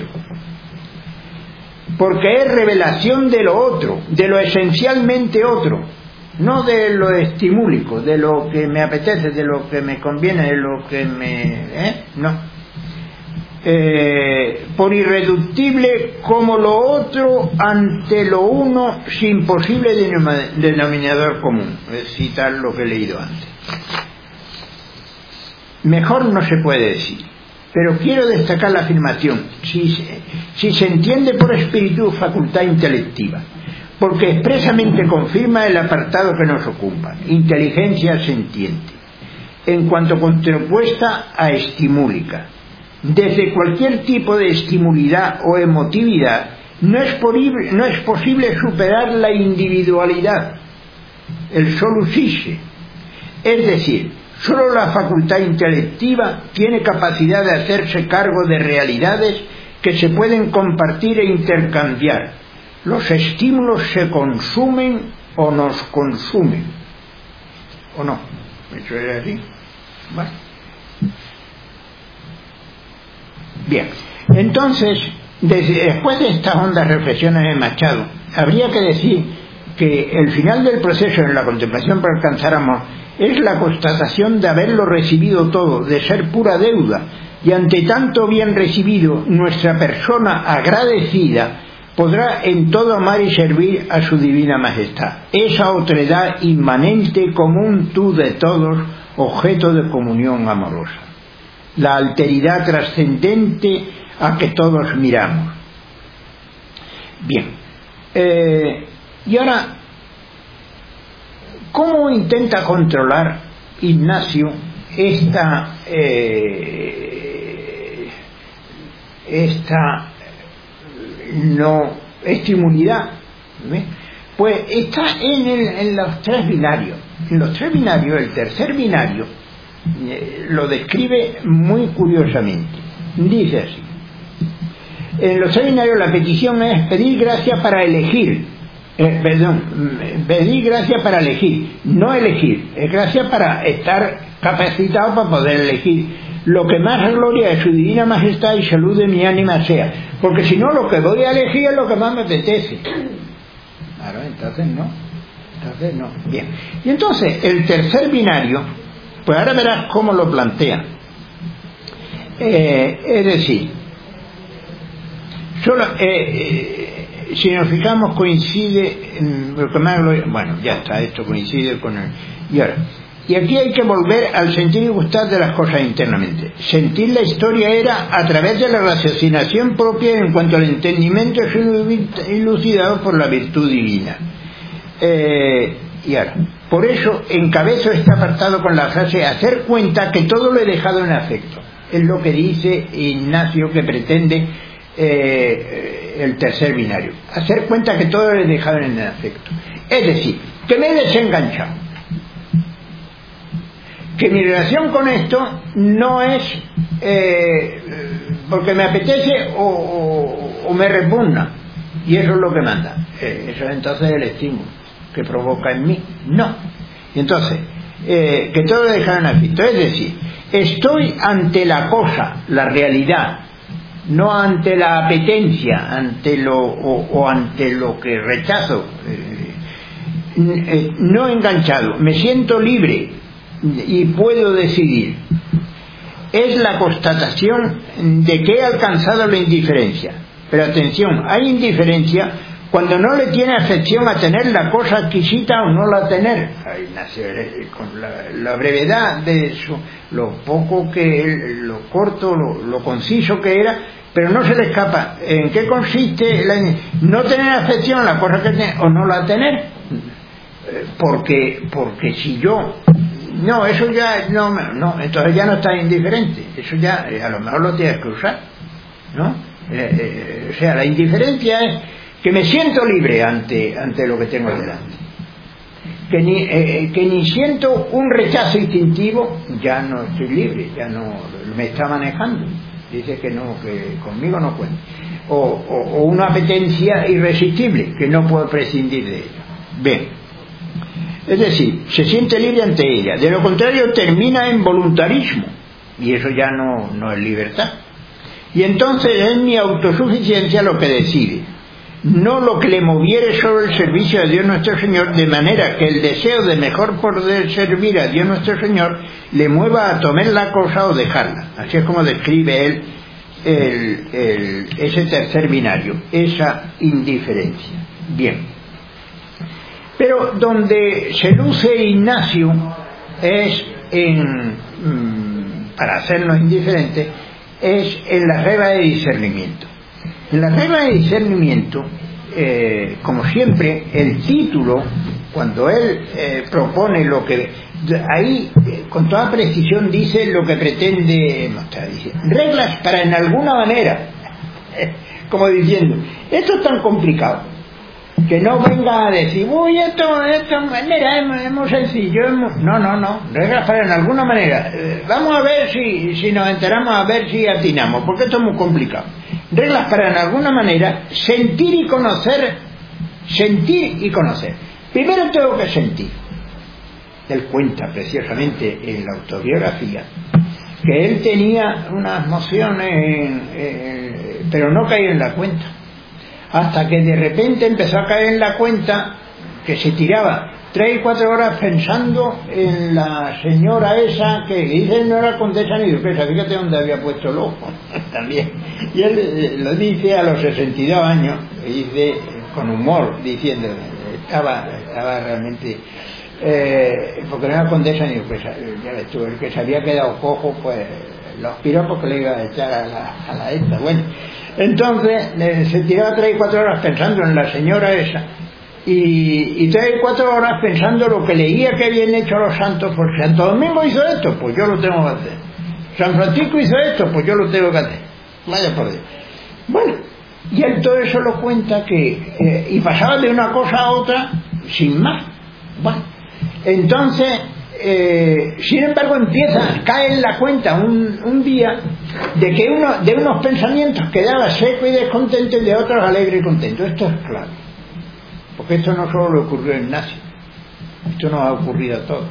Speaker 2: Porque es revelación de lo otro, de lo esencialmente otro, no de lo estimúlico, de lo que me apetece, de lo que me conviene, de lo que no. Por irreductible como lo otro ante lo uno, sin posible denominador común. Es citar lo que he leído antes. Mejor no se puede decir, pero quiero destacar la afirmación: si se entiende por espíritu facultad intelectiva, porque expresamente confirma el apartado que nos ocupa, inteligencia sentiente, en cuanto contrapuesta a estimúlica. Desde cualquier tipo de estimulidad o emotividad no es posible superar la individualidad, el solus isse. Es decir, solo la facultad intelectiva tiene capacidad de hacerse cargo de realidades que se pueden compartir e intercambiar. Los estímulos se consumen o nos consumen, ¿o no? ¿Eso es así? Bueno. Bien, entonces, después de estas hondas reflexiones de Machado, habría que decir que el final del proceso en la contemplación para alcanzar amor es la constatación de haberlo recibido todo, de ser pura deuda, y ante tanto bien recibido, nuestra persona agradecida podrá en todo amar y servir a su divina majestad. Esa otredad inmanente como un tú de todos, objeto de comunión amorosa. La alteridad trascendente a que todos miramos. Bien. Y ahora, ¿cómo intenta controlar Ignacio esta no estimulidad? ¿Ves? Pues está en los tres binarios. En los tres binarios, el tercer binario lo describe muy curiosamente. Dice así: en los tres binarios la petición es pedir gracia para elegir, pedir gracia para elegir, no elegir, es gracia para estar capacitado para poder elegir lo que más gloria de su divina majestad y salud de mi ánima sea, porque si no, lo que voy a elegir es lo que más me apetece. Claro, entonces no. Bien, y entonces el tercer binario, pues ahora verás cómo lo plantea. Es decir, solo, si nos fijamos, coincide lo que más gloria. Bueno, ya está, esto coincide con el. Y aquí hay que volver al sentir y gustar de las cosas internamente. Sentir la historia era a través de la raciocinación propia en cuanto al entendimiento es ilucidado por la virtud divina. Y ahora, por eso encabezo este apartado con la frase: hacer cuenta que todo lo he dejado en afecto. Es lo que dice Ignacio que pretende el tercer binario. Hacer cuenta que todo lo he dejado en afecto. Es decir, que me he desenganchado, que mi relación con esto no es porque me apetece o me repugna, y eso es lo que manda. Eso es entonces el estímulo que provoca en mí. No. Y entonces, que todo lo dejaron así. Es decir, estoy ante la cosa, la realidad, no ante la apetencia, ante lo que rechazo, no enganchado, me siento libre y puedo decidir. Es la constatación de que he alcanzado la indiferencia. Pero atención, hay indiferencia cuando no le tiene afección a tener la cosa adquisita o no la tener. Ahí nació con la brevedad de eso, lo poco que, lo corto, lo conciso que era, pero no se le escapa. ¿En qué consiste no tener afección a la cosa que tener o no la tener? Porque si yo no, eso ya no, entonces ya no está indiferente, eso ya a lo mejor lo tienes que usar, ¿no? O sea, la indiferencia es que me siento libre ante lo que tengo delante, que ni siento un rechazo instintivo, ya no estoy libre, ya no me está manejando, dice que no, que conmigo no cuenta, o una apetencia irresistible que no puedo prescindir de ella. Bien, es decir, se siente libre ante ella. De lo contrario termina en voluntarismo, y eso ya no es libertad. Y entonces es mi autosuficiencia lo que decide, no lo que le moviere sobre el servicio a Dios nuestro Señor, de manera que el deseo de mejor poder servir a Dios nuestro Señor le mueva a tomar la cosa o dejarla. Así es como describe él ese tercer binario, esa indiferencia. Bien. Pero donde se luce Ignacio es para hacernos indiferentes, es en la regla de discernimiento. En la regla de discernimiento, como siempre, el título, cuando él propone lo que ahí con toda precisión dice lo que pretende mostrar, dice reglas para en alguna manera, como diciendo, esto es tan complicado que no venga a decir, uy, esto mira, es muy sencillo, no, reglas para en alguna manera, vamos a ver si nos enteramos, a ver si atinamos, porque esto es muy complicado. Reglas para en alguna manera sentir y conocer. Primero tengo que sentir. Él cuenta preciosamente en la autobiografía que él tenía unas nociones, pero no caía en la cuenta, hasta que de repente empezó a caer en la cuenta que se tiraba 3 y 4 horas pensando en la señora esa que dice no era condesa ni duquesa, fíjate dónde había puesto el ojo también, y él lo dice a los 62 años, y dice con humor, diciendo estaba realmente porque no era condesa ni duquesa, ya ves tú, el que se había quedado cojo, pues los piropos que le iba a echar a la esta. Bueno, entonces se tiraba 3 y 4 horas pensando en la señora esa, y 3 y 4 horas pensando lo que leía que habían hecho los santos, porque Santo Domingo hizo esto, pues yo lo tengo que hacer. San Francisco hizo esto, pues yo lo tengo que hacer. Vaya por Dios. Bueno, y él todo eso lo cuenta y pasaba de una cosa a otra sin más. Bueno, entonces sin embargo cae en la cuenta un día de que de unos pensamientos quedaba seco y descontento y de otros alegre y contento. Esto es claro, porque esto no solo le ocurrió a Ignacio, esto nos ha ocurrido a todos.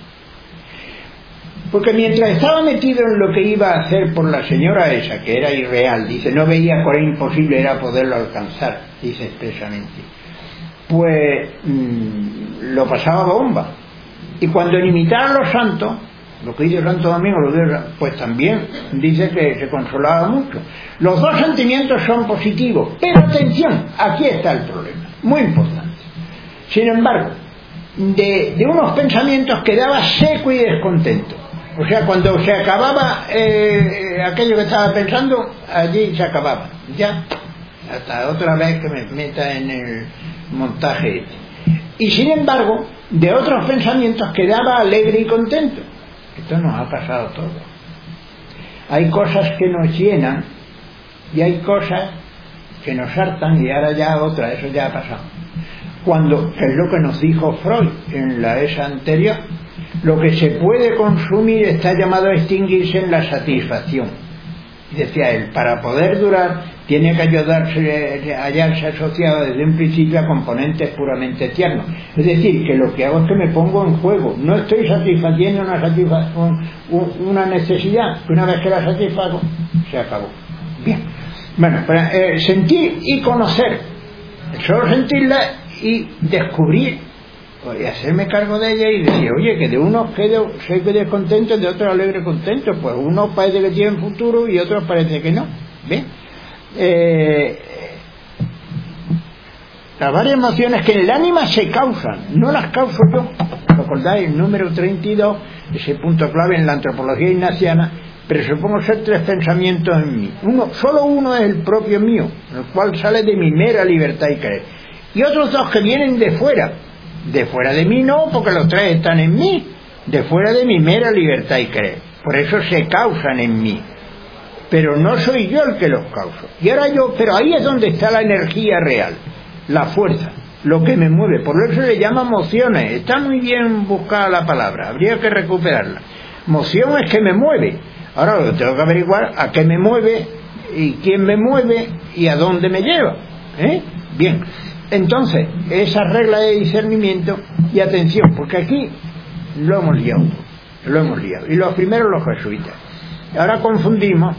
Speaker 2: Porque mientras estaba metido en lo que iba a hacer por la señora esa, que era irreal, dice, no veía cuál imposible era poderlo alcanzar, dice expresamente, pues lo pasaba bomba. Y cuando en imitar a los santos, lo que hizo Santo Domingo, pues también dice que se consolaba mucho. Los dos sentimientos son positivos, pero atención, aquí está el problema, muy importante. Sin embargo, de unos pensamientos quedaba seco y descontento. O sea, cuando se acababa aquello que estaba pensando, allí se acababa. Ya, hasta otra vez que me meta en el montaje este. Y sin embargo, de otros pensamientos quedaba alegre y contento. Esto nos ha pasado todo. Hay cosas que nos llenan y hay cosas que nos hartan, y ahora ya otra, eso ya ha pasado. Que es lo que nos dijo Freud en la esa anterior, Lo que se puede consumir está llamado a extinguirse en la satisfacción. Decía él, para poder durar tiene que hallarse asociado desde un principio a componentes puramente tiernos. Es decir, que lo que hago es que me pongo en juego, no estoy satisfaciendo una necesidad, que una vez que la satisfago, se acabó. Bien, bueno, sentir y conocer, solo sentirla y descubrir, y hacerme cargo de ella y decir, oye, que de unos se quede contento, de otros alegre contento, pues unos parece que tienen futuro y otros parece que no. Bien, las varias emociones que en el ánima se causan, no las causo yo. ¿Recordáis el número 32, ese punto clave en la antropología ignaciana? Presupongo ser 3 pensamientos en mí. Solo uno es el propio mío, el cual sale de mi mera libertad y querer, y otros 2 que vienen de fuera de mí no, porque los 3 están en mí, de fuera de mi mera libertad y querer, por eso se causan en mí, pero no soy yo el que los causo. Y ahora pero ahí es donde está la energía real, la fuerza, lo que me mueve. Por eso se le llama mociones. Está muy bien buscada la palabra, habría que recuperarla. Moción es que me mueve. Ahora lo tengo que averiguar a qué me mueve y quién me mueve y a dónde me lleva. Bien, entonces esa regla de discernimiento, y atención, porque aquí lo hemos liado, y los primeros los jesuitas. Ahora confundimos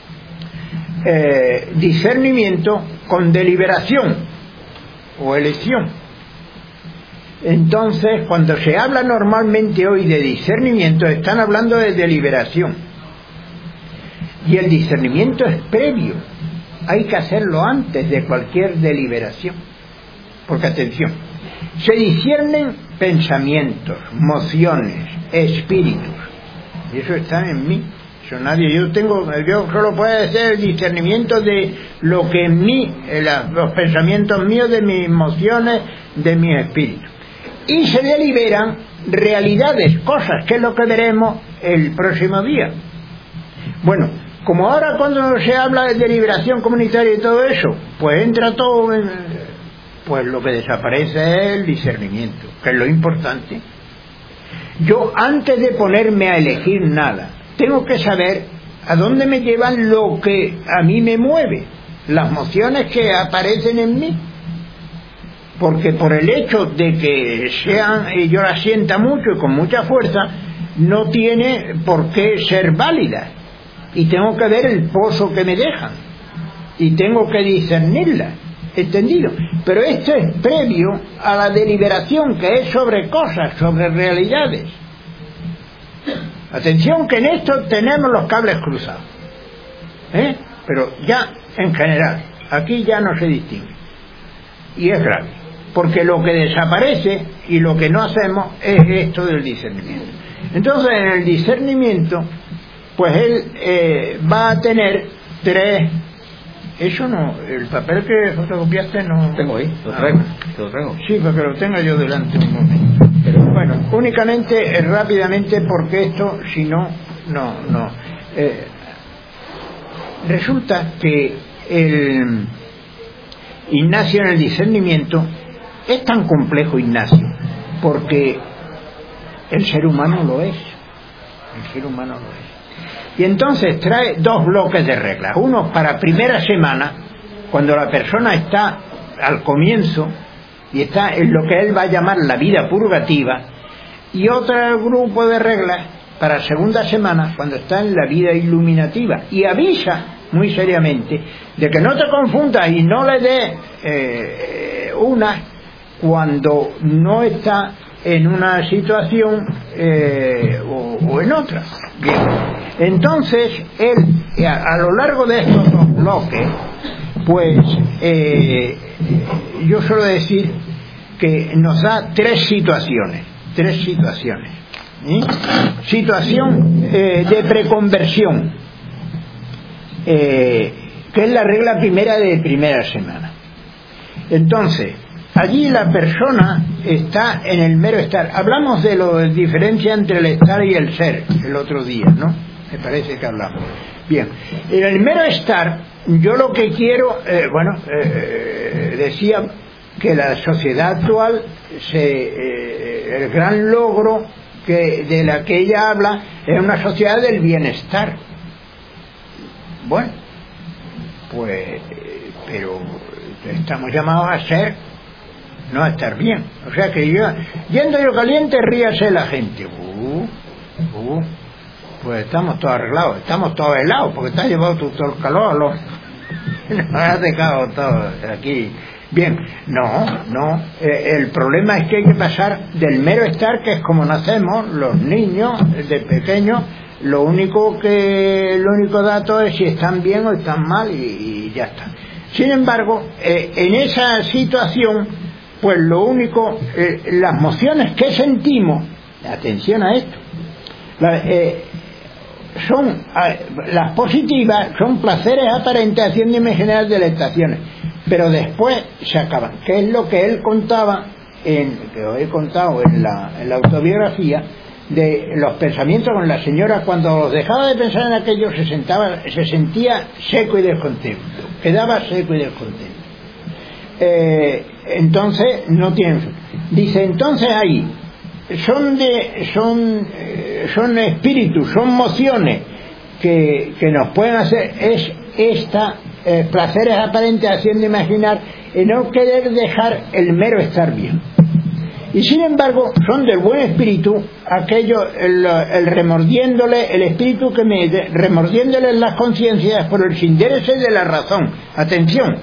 Speaker 2: discernimiento con deliberación o elección. Entonces, cuando se habla normalmente hoy de discernimiento, están hablando de deliberación, y el discernimiento es previo, hay que hacerlo antes de cualquier deliberación, porque atención, se disciernen pensamientos, mociones, espíritus, y eso está en mí. Eso nadie, yo solo puedo hacer el discernimiento de lo que en mí, los pensamientos míos, de mis emociones, de mis espíritus, y se deliberan realidades, cosas, que es lo que veremos el próximo día. Bueno, como ahora cuando se habla de deliberación comunitaria y todo eso, pues entra todo pues lo que desaparece es el discernimiento, que es lo importante. Yo, antes de ponerme a elegir nada, tengo que saber a dónde me llevan lo que a mí me mueve, las emociones que aparecen en mí, porque por el hecho de que yo las sienta mucho y con mucha fuerza, no tiene por qué ser válida, y tengo que ver el pozo que me dejan y tengo que discernirla, ¿entendido? Pero esto es previo a la deliberación, que es sobre cosas, sobre realidades. Atención, que en esto tenemos los cables cruzados, pero ya en general, aquí ya no se distingue, y es grave, porque lo que desaparece y lo que no hacemos es esto del discernimiento. Entonces, en el discernimiento, pues él va a tener 3. Eso no, el papel que fotocopiaste no
Speaker 1: tengo ahí, lo traigo.
Speaker 2: Sí, para que lo tenga yo delante un momento. Pero bueno, únicamente, rápidamente, porque esto, si no. Resulta que el Ignacio en el discernimiento es tan complejo, Ignacio, porque el ser humano lo es. Y entonces trae 2 bloques de reglas. Uno para primera semana, cuando la persona está al comienzo y está en lo que él va a llamar la vida purgativa, y otro grupo de reglas para segunda semana, cuando está en la vida iluminativa, y avisa muy seriamente de que no te confundas y no le des una cuando no está en una situación o en otra. Bien, entonces él, a lo largo de estos 2 bloques, pues yo suelo decir que nos da 3 situaciones. Situación de preconversión, que es la regla primera de primera semana. Entonces, allí la persona está en el mero estar. Hablamos de la diferencia entre el estar y el ser el otro día, ¿no? Me parece que hablamos. Bien, en el mero estar, yo lo que quiero, decía que la sociedad actual, el gran logro de la que ella habla es una sociedad del bienestar. Bueno, pues, pero estamos llamados a ser, no a estar bien. O sea que yendo yo caliente, ríase la gente. Pues estamos todos arreglados, estamos todos helados, porque te has llevado todo el calor, nos has dejado todo aquí. Bien, no, el problema es que hay que pasar del mero estar, que es como nacemos los niños de pequeños. Lo único dato es si están bien o están mal, y ya está. Sin embargo, en esa situación, pues lo único, las emociones que sentimos, atención a esto, son las positivas, son placeres aparentes, haciendo imaginar delectaciones, pero después se acaban, que es lo que él contaba, que os he contado en la autobiografía, de los pensamientos con la señora. Cuando dejaba de pensar en aquello, se sentía seco y descontento, quedaba seco y descontento. Entonces no tienen, dice, entonces ahí son espíritus, son mociones que nos pueden hacer placeres aparentes, haciendo imaginar, y no querer dejar el mero estar bien. Y sin embargo son del buen espíritu aquello, el remordiéndole, el espíritu que remordiéndole las conciencias por el interés de la razón. Atención,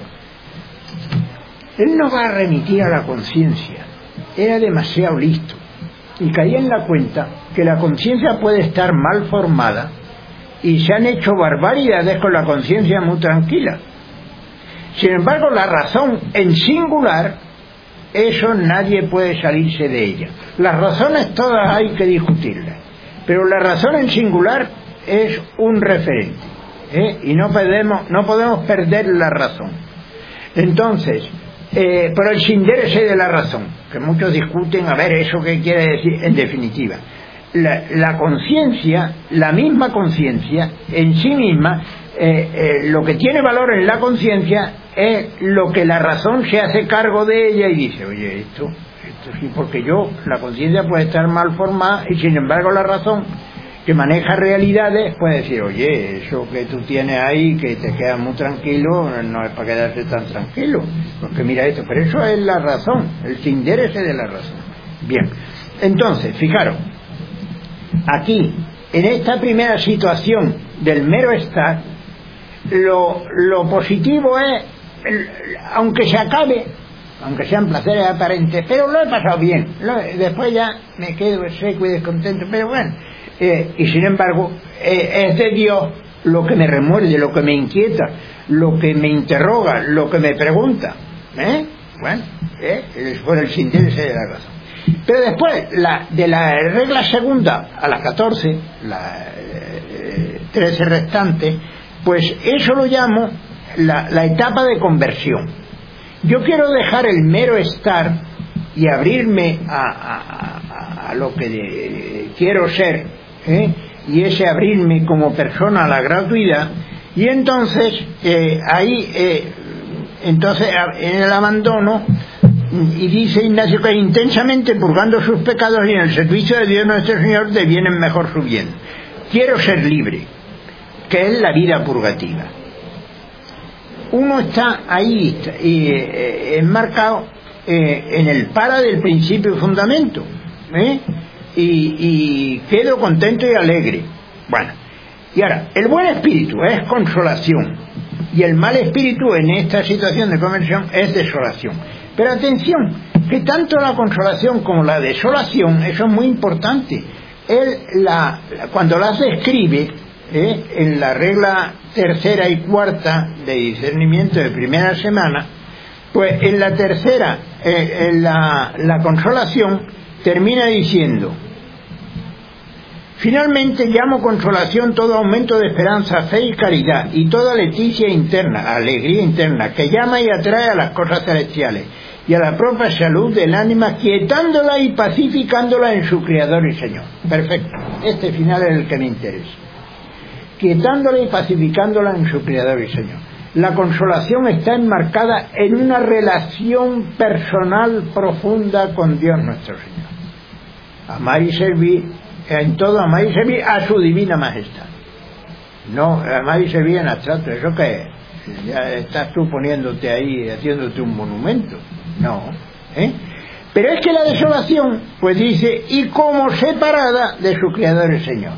Speaker 2: él no va a remitir a la conciencia, era demasiado listo y caía en la cuenta que la conciencia puede estar mal formada, y se han hecho barbaridades con la conciencia muy tranquila. Sin embargo, la razón en singular, eso nadie puede salirse de ella. Las razones todas hay que discutirlas, pero la razón en singular es un referente, y no podemos perder la razón. Entonces, por el sinderse de la razón, que muchos discuten, a ver, ¿eso qué quiere decir? En definitiva, la conciencia, la misma conciencia en sí misma, lo que tiene valor en la conciencia es lo que la razón se hace cargo de ella y dice, oye, esto sí, porque la conciencia puede estar mal formada, y sin embargo la razón, que maneja realidades, puede decir, oye, eso que tú tienes ahí, que te quedas muy tranquilo, no es para quedarse tan tranquilo, porque mira esto, pero eso es la razón, el interés de la razón. Bien, entonces, fijaros, aquí, en esta primera situación del mero estar, lo positivo es, aunque se acabe, aunque sean placeres aparentes, pero lo he pasado bien, después ya me quedo seco y descontento, pero bueno, y sin embargo es de Dios lo que me remuerde, lo que me inquieta, lo que me interroga, lo que me pregunta, bueno, por el interés de la razón. Pero después, de la regla segunda a la 14, la 13 restante, pues eso lo llamo la etapa de conversión. Yo quiero dejar el mero estar y abrirme a lo que quiero ser, y ese abrirme como persona a la gratuidad, y entonces entonces en el abandono, y dice Ignacio que intensamente purgando sus pecados y en el servicio de Dios nuestro Señor devienen mejor su bien. Quiero ser libre, que es la vida purgativa. Uno está ahí enmarcado en el para del principio y fundamento, y quedo contento y alegre. Bueno, y ahora, el buen espíritu es consolación, y el mal espíritu en esta situación de conversión es desolación. Pero atención, que tanto la consolación como la desolación, eso es muy importante. Él cuando las describe, en la regla tercera y cuarta de discernimiento de primera semana, pues en la tercera, en la consolación, termina diciendo: finalmente llamo consolación todo aumento de esperanza, fe y caridad, y toda leticia interna, alegría interna, que llama y atrae a las cosas celestiales y a la propia salud del ánima, quietándola y pacificándola en su Creador y Señor. Perfecto, este final es el que me interesa. Quietándola y pacificándola en su Creador y Señor. La consolación está enmarcada en una relación personal profunda con Dios nuestro Señor. amar y servir, en todo amar y servir a su divina majestad. No amar y servir en abstracto, ¿eso qué es? Ya estás tú poniéndote ahí, haciéndote un monumento. No, pero es que la desolación, pues dice, y como separada de su Creador el Señor.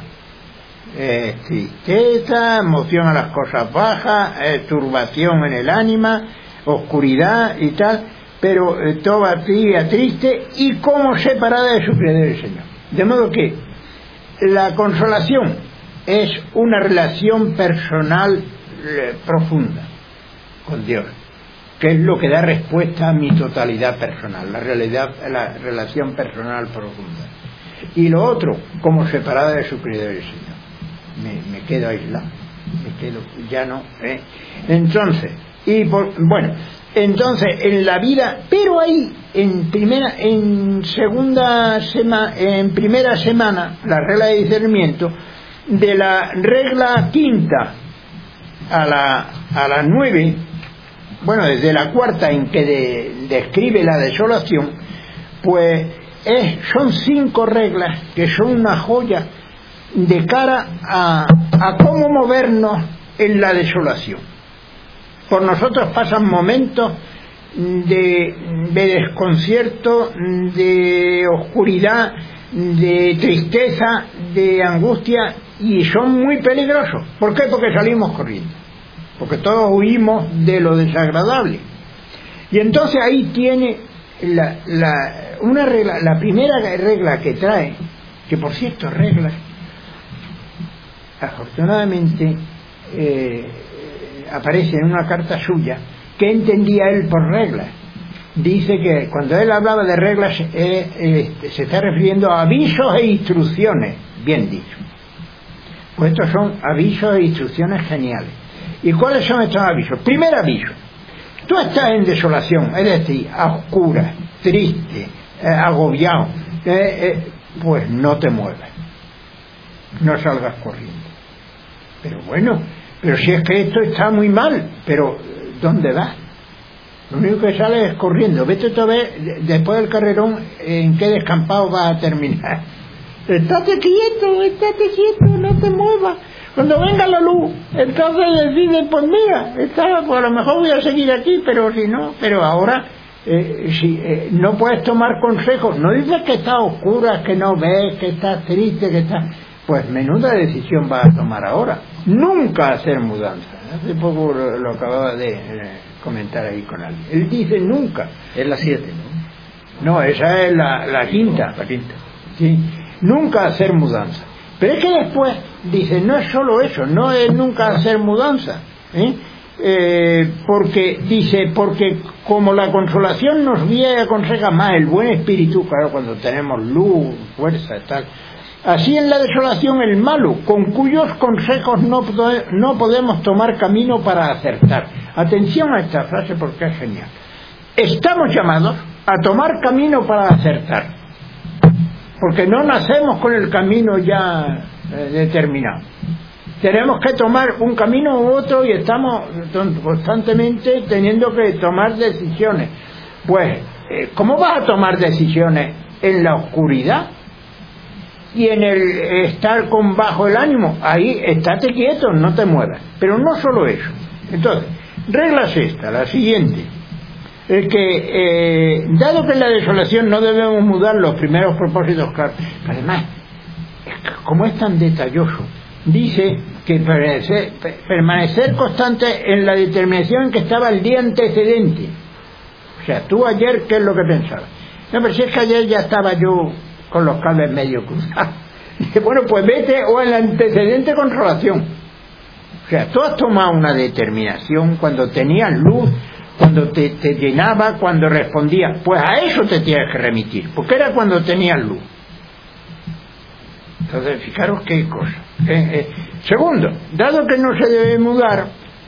Speaker 2: Tristeza, emoción a las cosas bajas, turbación en el ánima, oscuridad y tal, pero toda tibia, triste, y como separada de su Creador el Señor. De modo que la consolación es una relación personal profunda con Dios, que es lo que da respuesta a mi totalidad personal, la relación personal profunda. Y lo otro, como separada de su Creador el Señor. Me quedo aislado, ya no. Entonces, entonces en la vida, pero ahí en primera semana, la regla de discernimiento, de la regla quinta a la 9, bueno, desde la cuarta en que describe la desolación, pues son 5 reglas que son una joya de cara a cómo movernos en la desolación. Por nosotros pasan momentos de desconcierto, de oscuridad, de tristeza, de angustia, y son muy peligrosos. ¿Por qué? Porque salimos corriendo, porque todos huimos de lo desagradable. Y entonces ahí tiene una regla, la primera regla que trae, que por cierto reglas, afortunadamente aparece en una carta suya, que entendía él por reglas. Dice que cuando él hablaba de reglas se está refiriendo a avisos e instrucciones, bien dicho. Pues estos son avisos e instrucciones geniales. ¿Y cuáles son estos avisos? Primer aviso: tú estás en desolación, es decir, a oscuras, triste, agobiado, pues no te muevas, no salgas corriendo. Pero bueno, pero si es que esto está muy mal, pero ¿dónde vas? Lo único que sale es corriendo. Vete otra vez, después del carrerón, ¿en qué descampado vas a terminar? Estate quieto, no te muevas. Cuando venga la luz, entonces decides, pues mira, pues a lo mejor voy a seguir aquí, pero si no, pero ahora no puedes tomar consejos. No dices que estás oscura, que no ves, que estás triste, que estás... Pues menuda decisión vas a tomar ahora. Nunca hacer mudanza. Hace poco lo acababa de comentar ahí con alguien. Él dice nunca.
Speaker 1: Es la 7, ¿no?
Speaker 2: No, esa es la quinta.
Speaker 1: La quinta.
Speaker 2: Sí. Nunca hacer mudanza. Pero es que después dice, no es solo eso, no es nunca hacer mudanza. Porque como la consolación nos guía y aconseja más el buen espíritu, claro, cuando tenemos luz, fuerza y tal, así en la desolación el malo, con cuyos consejos no podemos tomar camino para acertar. Atención a esta frase porque es genial. Estamos llamados a tomar camino para acertar, porque no nacemos con el camino ya determinado. Tenemos que tomar un camino u otro y estamos constantemente teniendo que tomar decisiones. Pues, ¿cómo vas a tomar decisiones en la oscuridad? Y en el estar con bajo el ánimo, ahí estate quieto, no te muevas. Pero no solo eso. Entonces, regla sexta, la siguiente, es que dado que en la desolación no debemos mudar los primeros propósitos, claro, además, como es tan detalloso, dice que permanecer constante en la determinación en que estaba el día antecedente. O sea, tú ayer, ¿qué es lo que pensabas? No, pero si es que ayer ya estaba yo con los cables medio cruzados. Dice, bueno, pues vete o en la antecedente consolación. O sea, tú has tomado una determinación cuando tenías luz, cuando te llenaba, cuando respondías. Pues a eso te tienes que remitir, porque era cuando tenías luz. Entonces, fijaros qué cosa. Segundo, dado que no se debe mudar,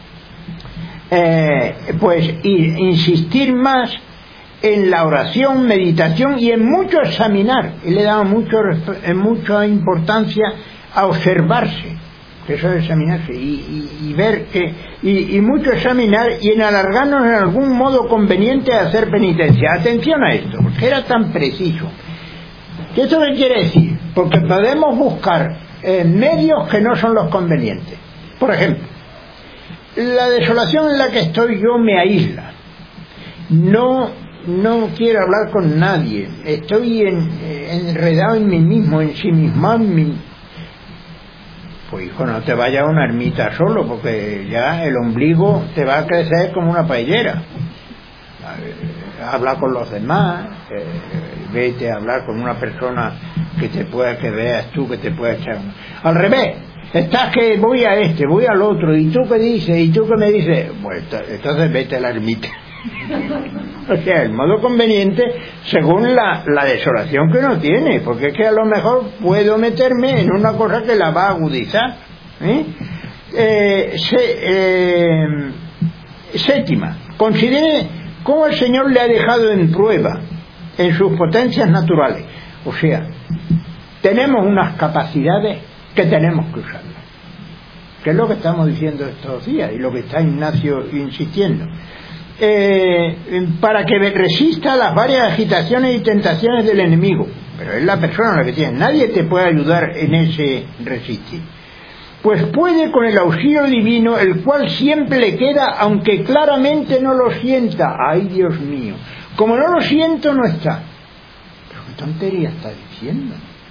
Speaker 2: pues insistir más en la oración, meditación y en mucho examinar. Él le daba mucha importancia a observarse, que eso es examinarse y ver que y mucho examinar y en alargarnos en algún modo conveniente a hacer penitencia. Atención a esto, porque era tan preciso. ¿Y esto qué quiere decir? Porque podemos buscar medios que no son los convenientes. Por ejemplo, la desolación en la que estoy yo me aísla. No quiero hablar con nadie. Estoy enredado en mí mismo, en sí mismo. Pues hijo, no te vayas a una ermita solo, porque ya el ombligo te va a crecer como una paellera. Habla con los demás, vete a hablar con una persona que veas tú, que te pueda echar una. Al revés, estás que voy a voy al otro, y tú qué dices, y tú qué me dices, bueno, entonces vete a la ermita. O sea, el modo conveniente según la desolación que uno tiene, porque es que a lo mejor puedo meterme en una cosa que la va a agudizar. Séptima, considere cómo el Señor le ha dejado en prueba en sus potencias naturales. O sea, tenemos unas capacidades que tenemos que usarlas, que es lo que estamos diciendo estos días y lo que está Ignacio insistiendo, para que resista las varias agitaciones y tentaciones del enemigo. Pero es la persona la que tiene, nadie te puede ayudar en ese resistir. Pues puede con el auxilio divino, el cual siempre le queda, aunque claramente no lo sienta. ¡Ay, Dios mío! Como no lo siento, no está. ¿Pero qué tontería está diciendo?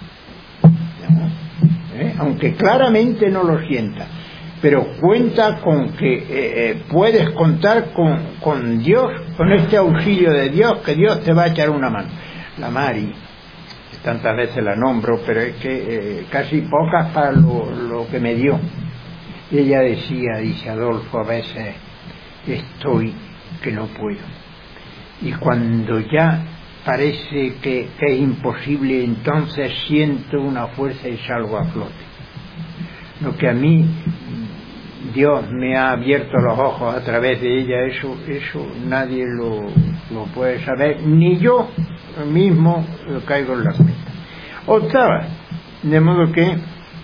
Speaker 2: ¿No? Aunque claramente no lo sienta. Pero cuenta con que puedes contar con Dios, con este auxilio de Dios, que Dios te va a echar una mano. La Mari, tantas veces la nombro, pero es que casi pocas para lo que me dio. Ella dice Adolfo, a veces estoy que no puedo. Y cuando ya parece que es imposible, entonces siento una fuerza y salgo a flote. Lo que a mí Dios me ha abierto los ojos a través de ella, eso nadie lo puede saber, ni yo mismo caigo en la cuenta. Octava, de modo que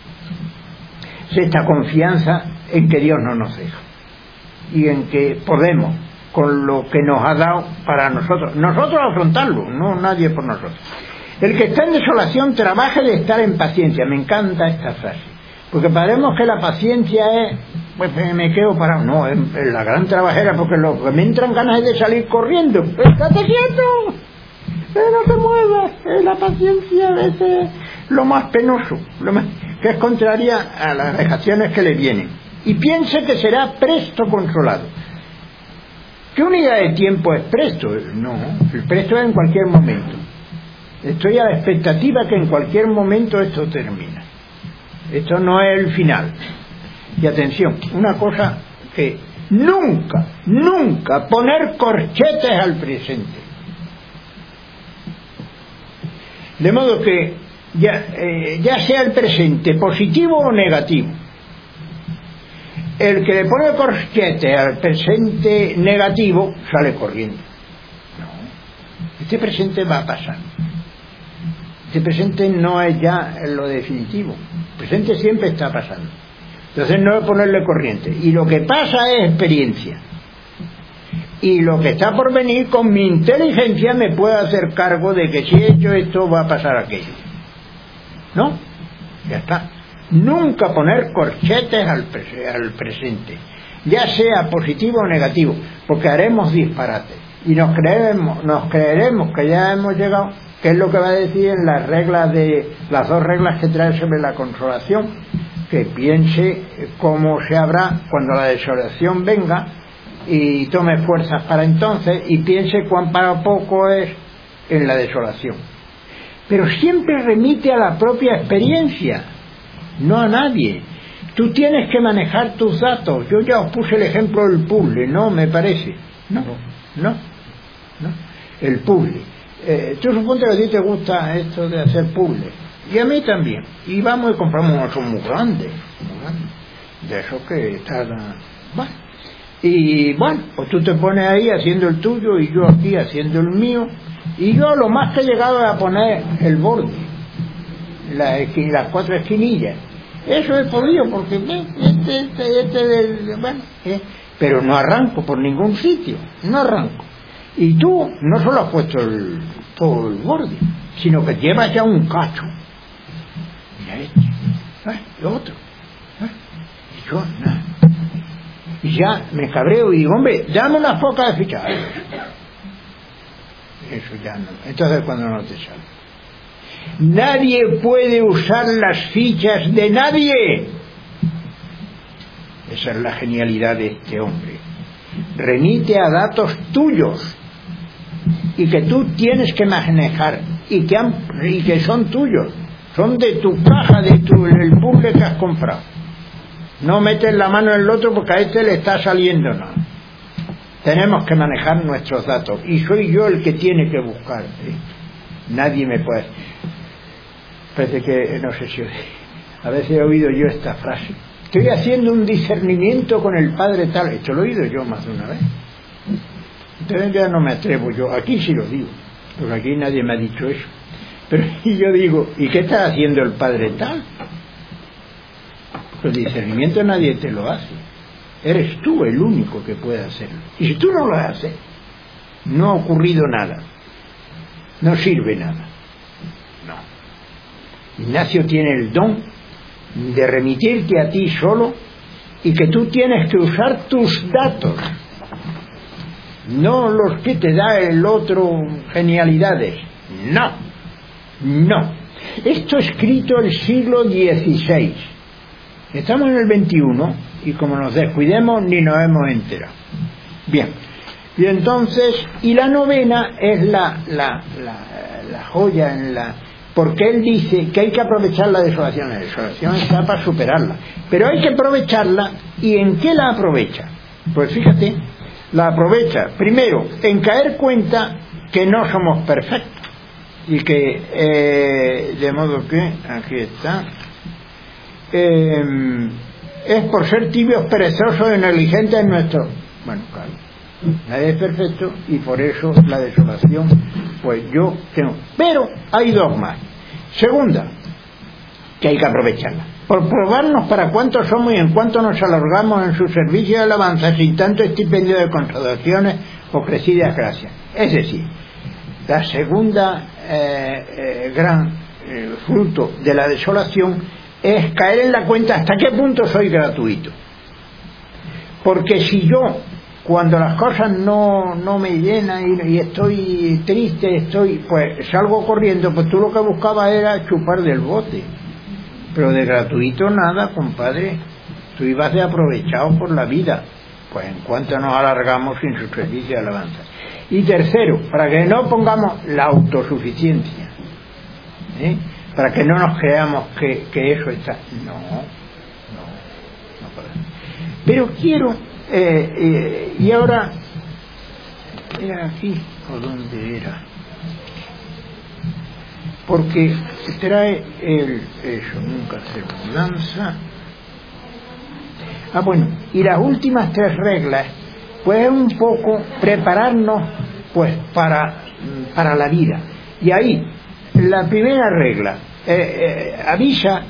Speaker 2: esta confianza en que Dios no nos deja y en que podemos, con lo que nos ha dado para nosotros afrontarlo, no nadie por nosotros. El que está en desolación trabaje de estar en paciencia. Me encanta esta frase, porque paremos que la paciencia es, pues me quedo parado. No, es la gran trabajera, porque lo que me entran ganas es de salir corriendo. ¡Estate quieto! No te muevas. La paciencia a veces es lo más penoso, que es contraria a las vejaciones que le vienen. Y piense que será presto consolado. ¿Qué unidad de tiempo es presto? No, el presto es en cualquier momento. Estoy a la expectativa que en cualquier momento esto termina. Esto no es el final. Y atención, una cosa que nunca poner corchetes al presente. De modo que ya sea el presente positivo o negativo, el que le pone corchetes al presente negativo sale corriendo. No, este presente va a pasar. Este presente no es ya lo definitivo. El presente siempre está pasando. Entonces no es ponerle corriente. Y lo que pasa es experiencia. Y lo que está por venir, con mi inteligencia me puedo hacer cargo de que si he hecho esto va a pasar aquello. ¿No? Ya está. Nunca poner corchetes al presente, ya sea positivo o negativo, porque haremos disparates. Y nos creeremos que ya hemos llegado, que es lo que va a decir en las dos reglas que trae sobre la consolación, que piense cómo se habrá cuando la desolación venga y tome fuerzas para entonces, y piense cuán para poco es en la desolación. Pero siempre remite a la propia experiencia, no a nadie. Tú tienes que manejar tus datos. Yo ya os puse el ejemplo del puzzle, ¿no? Me parece. No. El puzzle. Tú suponte que a ti te gusta esto de hacer puzzles. Y a mí también. Y vamos y compramos unos son muy grandes. De esos que tardan. Bueno. Y bueno, pues tú te pones ahí haciendo el tuyo y yo aquí haciendo el mío. Y yo lo más que he llegado es a poner el borde, las cuatro esquinillas. Eso he podido porque pero no arranco por ningún sitio, no arranco. Y tú no solo has puesto todo el borde, sino que llevas ya un cacho. Mira este, otro. Y yo, nada. Y ya me cabreo y digo, hombre, dame una poca de fichaje. Eso ya no. Entonces cuando no te sale. Nadie puede usar las fichas de nadie. Esa es la genialidad de este hombre. Remite a datos tuyos y que tú tienes que manejar y que son tuyos, son de tu caja, del puzzle que has comprado. No metes la mano en el otro porque a este le está saliendo nada. Tenemos que manejar nuestros datos y soy yo el que tiene que buscar esto. Nadie me puede. Parece que no sé si a veces he oído yo esta frase: estoy haciendo un discernimiento con el padre tal. Esto lo he oído yo más de una vez. Entonces ya no me atrevo yo. Aquí sí lo digo, porque aquí nadie me ha dicho eso. Pero y yo digo, ¿y qué está haciendo el padre tal? Pues el discernimiento nadie te lo hace. Eres tú el único que puede hacerlo. Y si tú no lo haces, no ha ocurrido nada. No sirve nada. No. Ignacio tiene el don de remitirte a ti solo y que tú tienes que usar tus datos, no los que te da el otro, genialidades. No, no. Esto escrito el siglo XVI. Estamos en el XXI y como nos descuidemos ni nos hemos enterado. Bien. Y entonces, y la novena es la joya en la... Porque él dice que hay que aprovechar la desolación. La desolación está para superarla. Pero hay que aprovecharla. ¿Y en qué la aprovecha? Pues fíjate, la aprovecha primero en caer cuenta que no somos perfectos. Y que, de modo que, aquí está, es por ser tibios, perezosos y negligentes en nuestro... Bueno, claro, nadie es perfecto y por eso la desolación, pues yo tengo. Pero hay dos más. Segunda, que hay que aprovecharla. Por probarnos para cuánto somos y en cuánto nos alargamos en su servicio de alabanza sin tanto estipendio de consolaciones o crecidas gracias. Es decir, la segunda gran fruto de la desolación es caer en la cuenta hasta qué punto soy gratuito. Porque si yo, cuando las cosas no me llenan y estoy triste, pues salgo corriendo, pues tú lo que buscabas era chupar del bote. Pero de gratuito nada, compadre. Tú ibas de aprovechado por la vida, pues en cuanto nos alargamos sin su servicio de alabanza. Y tercero, para que no pongamos la autosuficiencia, para que no nos creamos que eso está... No podemos. Pero quiero, y ahora, era aquí, ¿o dónde era? Porque trae eso, nunca hacer mudanza. Bueno, y las últimas tres reglas, pues es un poco prepararnos, pues, para la vida. Y ahí, la primera regla, avisa,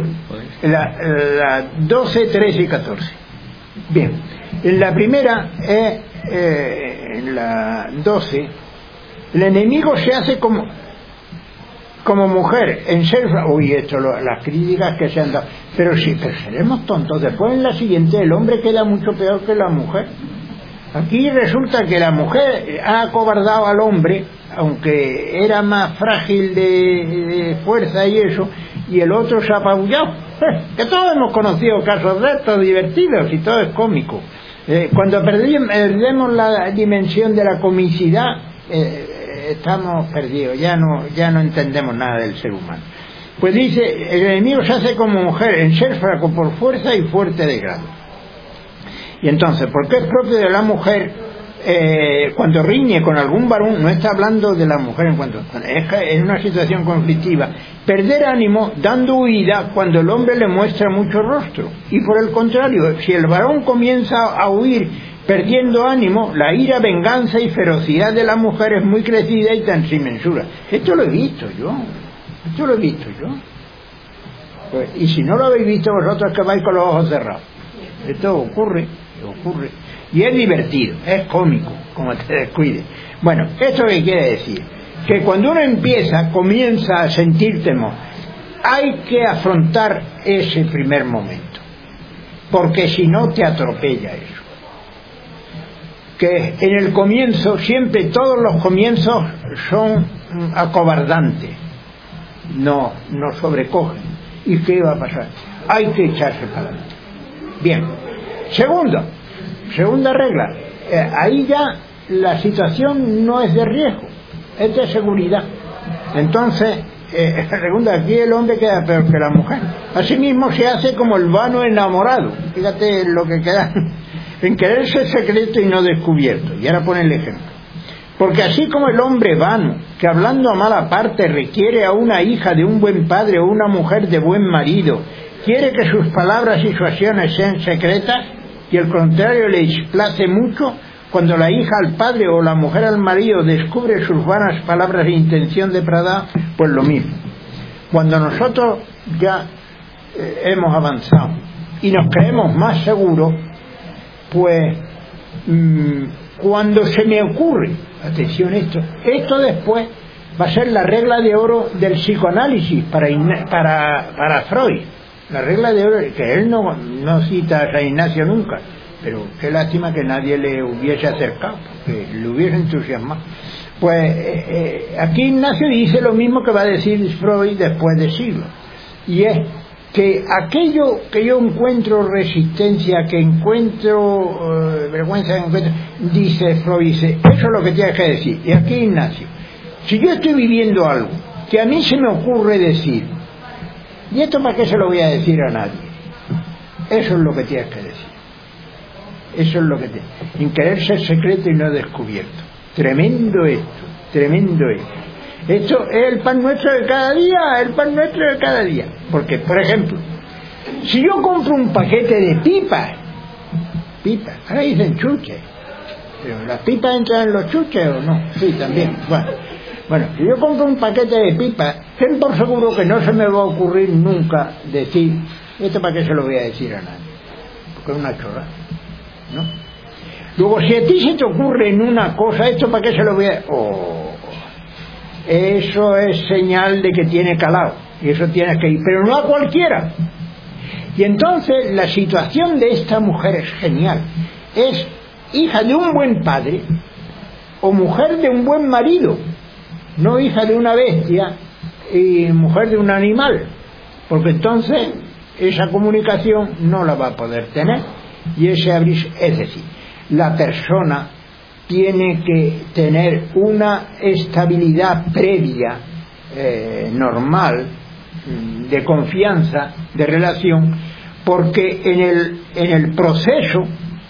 Speaker 2: la 12, 13 y 14. Bien, en la primera, en la 12, el enemigo se hace como mujer, en ser... Uy, las críticas que se han dado. Pero seremos tontos. Después en la siguiente, el hombre queda mucho peor que la mujer. Aquí resulta que la mujer ha acobardado al hombre, aunque era más frágil de fuerza y eso, y el otro se ha apabullado. Que todos hemos conocido casos de estos divertidos y todo es cómico. Cuando perdemos la dimensión de la comicidad, estamos perdidos, ya no entendemos nada del ser humano. Pues dice, el enemigo se hace como mujer, en ser flaco por fuerza y fuerte de grado. Y entonces, porque es propio de la mujer, cuando riñe con algún varón, no está hablando de la mujer en cuanto es una situación conflictiva, perder ánimo dando huida cuando el hombre le muestra mucho rostro. Y por el contrario, si el varón comienza a huir perdiendo ánimo, la ira, venganza y ferocidad de la mujer es muy crecida y tan sin mensura. Esto lo he visto yo. Pues, y si no lo habéis visto vosotros, que vais con los ojos cerrados. Esto ocurre. Y es divertido, es cómico, como te descuides. Bueno, ¿esto qué quiere decir? que cuando uno comienza a sentir temor, hay que afrontar ese primer momento, porque si no te atropella eso. Que en el comienzo, siempre todos los comienzos son acobardantes, no sobrecogen. ¿Y qué va a pasar? Hay que echarse para adelante. Bien. Segunda regla, ahí ya la situación no es de riesgo, es de seguridad. Entonces, segunda, aquí el hombre queda peor que la mujer. Asimismo se hace como el vano enamorado. Fíjate lo que queda en quererse secreto y no descubierto. Y ahora pone el ejemplo. Porque así como el hombre vano, que hablando a mala parte requiere a una hija de un buen padre o una mujer de buen marido, quiere que sus palabras y sus acciones sean secretas, y al contrario le displace mucho cuando la hija al padre o la mujer al marido descubre sus vanas palabras de intención depravada, pues lo mismo. Cuando nosotros ya hemos avanzado y nos creemos más seguros, pues cuando se me ocurre, atención esto después va a ser la regla de oro del psicoanálisis para Freud. La regla de oro, que él no cita a San Ignacio nunca, pero qué lástima que nadie le hubiese acercado, porque le hubiese entusiasmado. Pues aquí Ignacio dice lo mismo que va a decir Freud después de siglos, y es que aquello que yo encuentro resistencia, que encuentro vergüenza, que encuentro, dice Freud, dice, eso es lo que tienes que decir. Y aquí Ignacio, si yo estoy viviendo algo que a mí se me ocurre decir, ¿y esto para qué se lo voy a decir a nadie? Eso es lo que tienes que decir. Eso es lo que en querer ser secreto y no descubierto. Tremendo esto. Esto es el pan nuestro de cada día, porque, por ejemplo, si yo compro un paquete de pipas, ahora dicen chuches, pero las pipas entran en los chuches o no, sí, también, bueno, si yo compro un paquete de pipas, ten por seguro que no se me va a ocurrir nunca decir, esto para qué se lo voy a decir a nadie, porque es una chorrada, ¿no? Luego, si a ti se te ocurre en una cosa, esto para qué se lo voy a... eso es señal de que tiene calado, y eso tienes que ir, pero no a cualquiera. Y entonces la situación de esta mujer es genial. Es hija de un buen padre o mujer de un buen marido, no hija de una bestia y mujer de un animal, porque entonces esa comunicación no la va a poder tener, y ese abrir, es decir, la persona tiene que tener una estabilidad previa normal, de confianza, de relación, porque en el proceso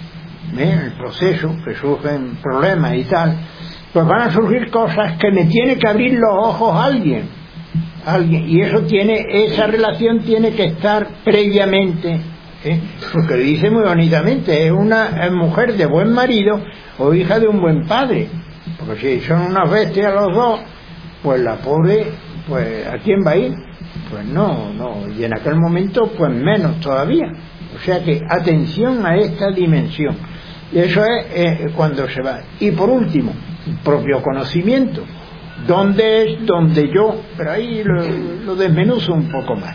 Speaker 2: que surgen problemas y tal, pues van a surgir cosas que me tiene que abrir los ojos alguien, y esa relación tiene que estar previamente, porque lo dice muy bonitamente, es una mujer de buen marido o hija de un buen padre, porque si son unas bestias los dos, pues la pobre, pues ¿a quién va a ir? Pues no, y en aquel momento pues menos todavía. O sea que atención a esta dimensión, y eso es cuando se va. Y por último, propio conocimiento, donde yo, pero ahí lo desmenuzo un poco más.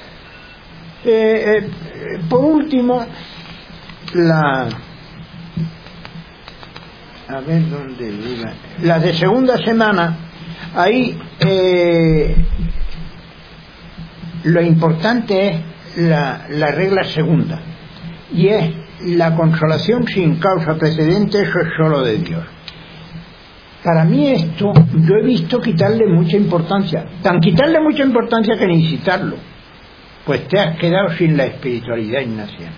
Speaker 2: Por último, la de segunda semana, ahí lo importante es la regla segunda, y es la consolación sin causa precedente. Eso es solo de Dios. Para mí esto, yo he visto quitarle mucha importancia, tan quitarle mucha importancia que ni citarlo, pues te has quedado sin la espiritualidad ignaciana.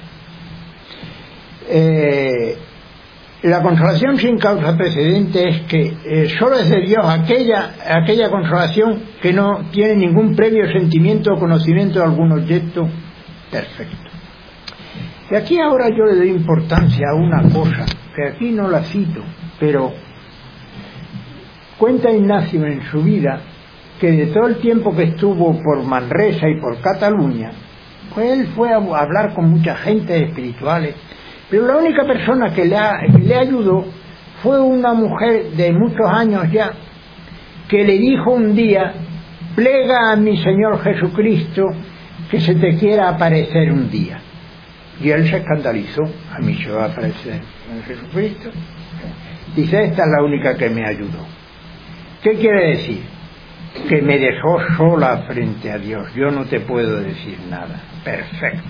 Speaker 2: La consolación sin causa precedente es que solo es de Dios aquella consolación que no tiene ningún previo sentimiento o conocimiento de algún objeto perfecto. Y aquí ahora yo le doy importancia a una cosa, que aquí no la cito, pero cuenta Ignacio en su vida que de todo el tiempo que estuvo por Manresa y por Cataluña, pues él fue a hablar con mucha gente espirituales, pero la única persona que le ayudó fue una mujer de muchos años ya, que le dijo un día: plega a mi Señor Jesucristo que se te quiera aparecer un día. Y él se escandalizó: a mí se va a aparecer Jesucristo. Dice: esta es la única que me ayudó. ¿Qué quiere decir? Que me dejó sola frente a Dios. Yo no te puedo decir nada. Perfecto.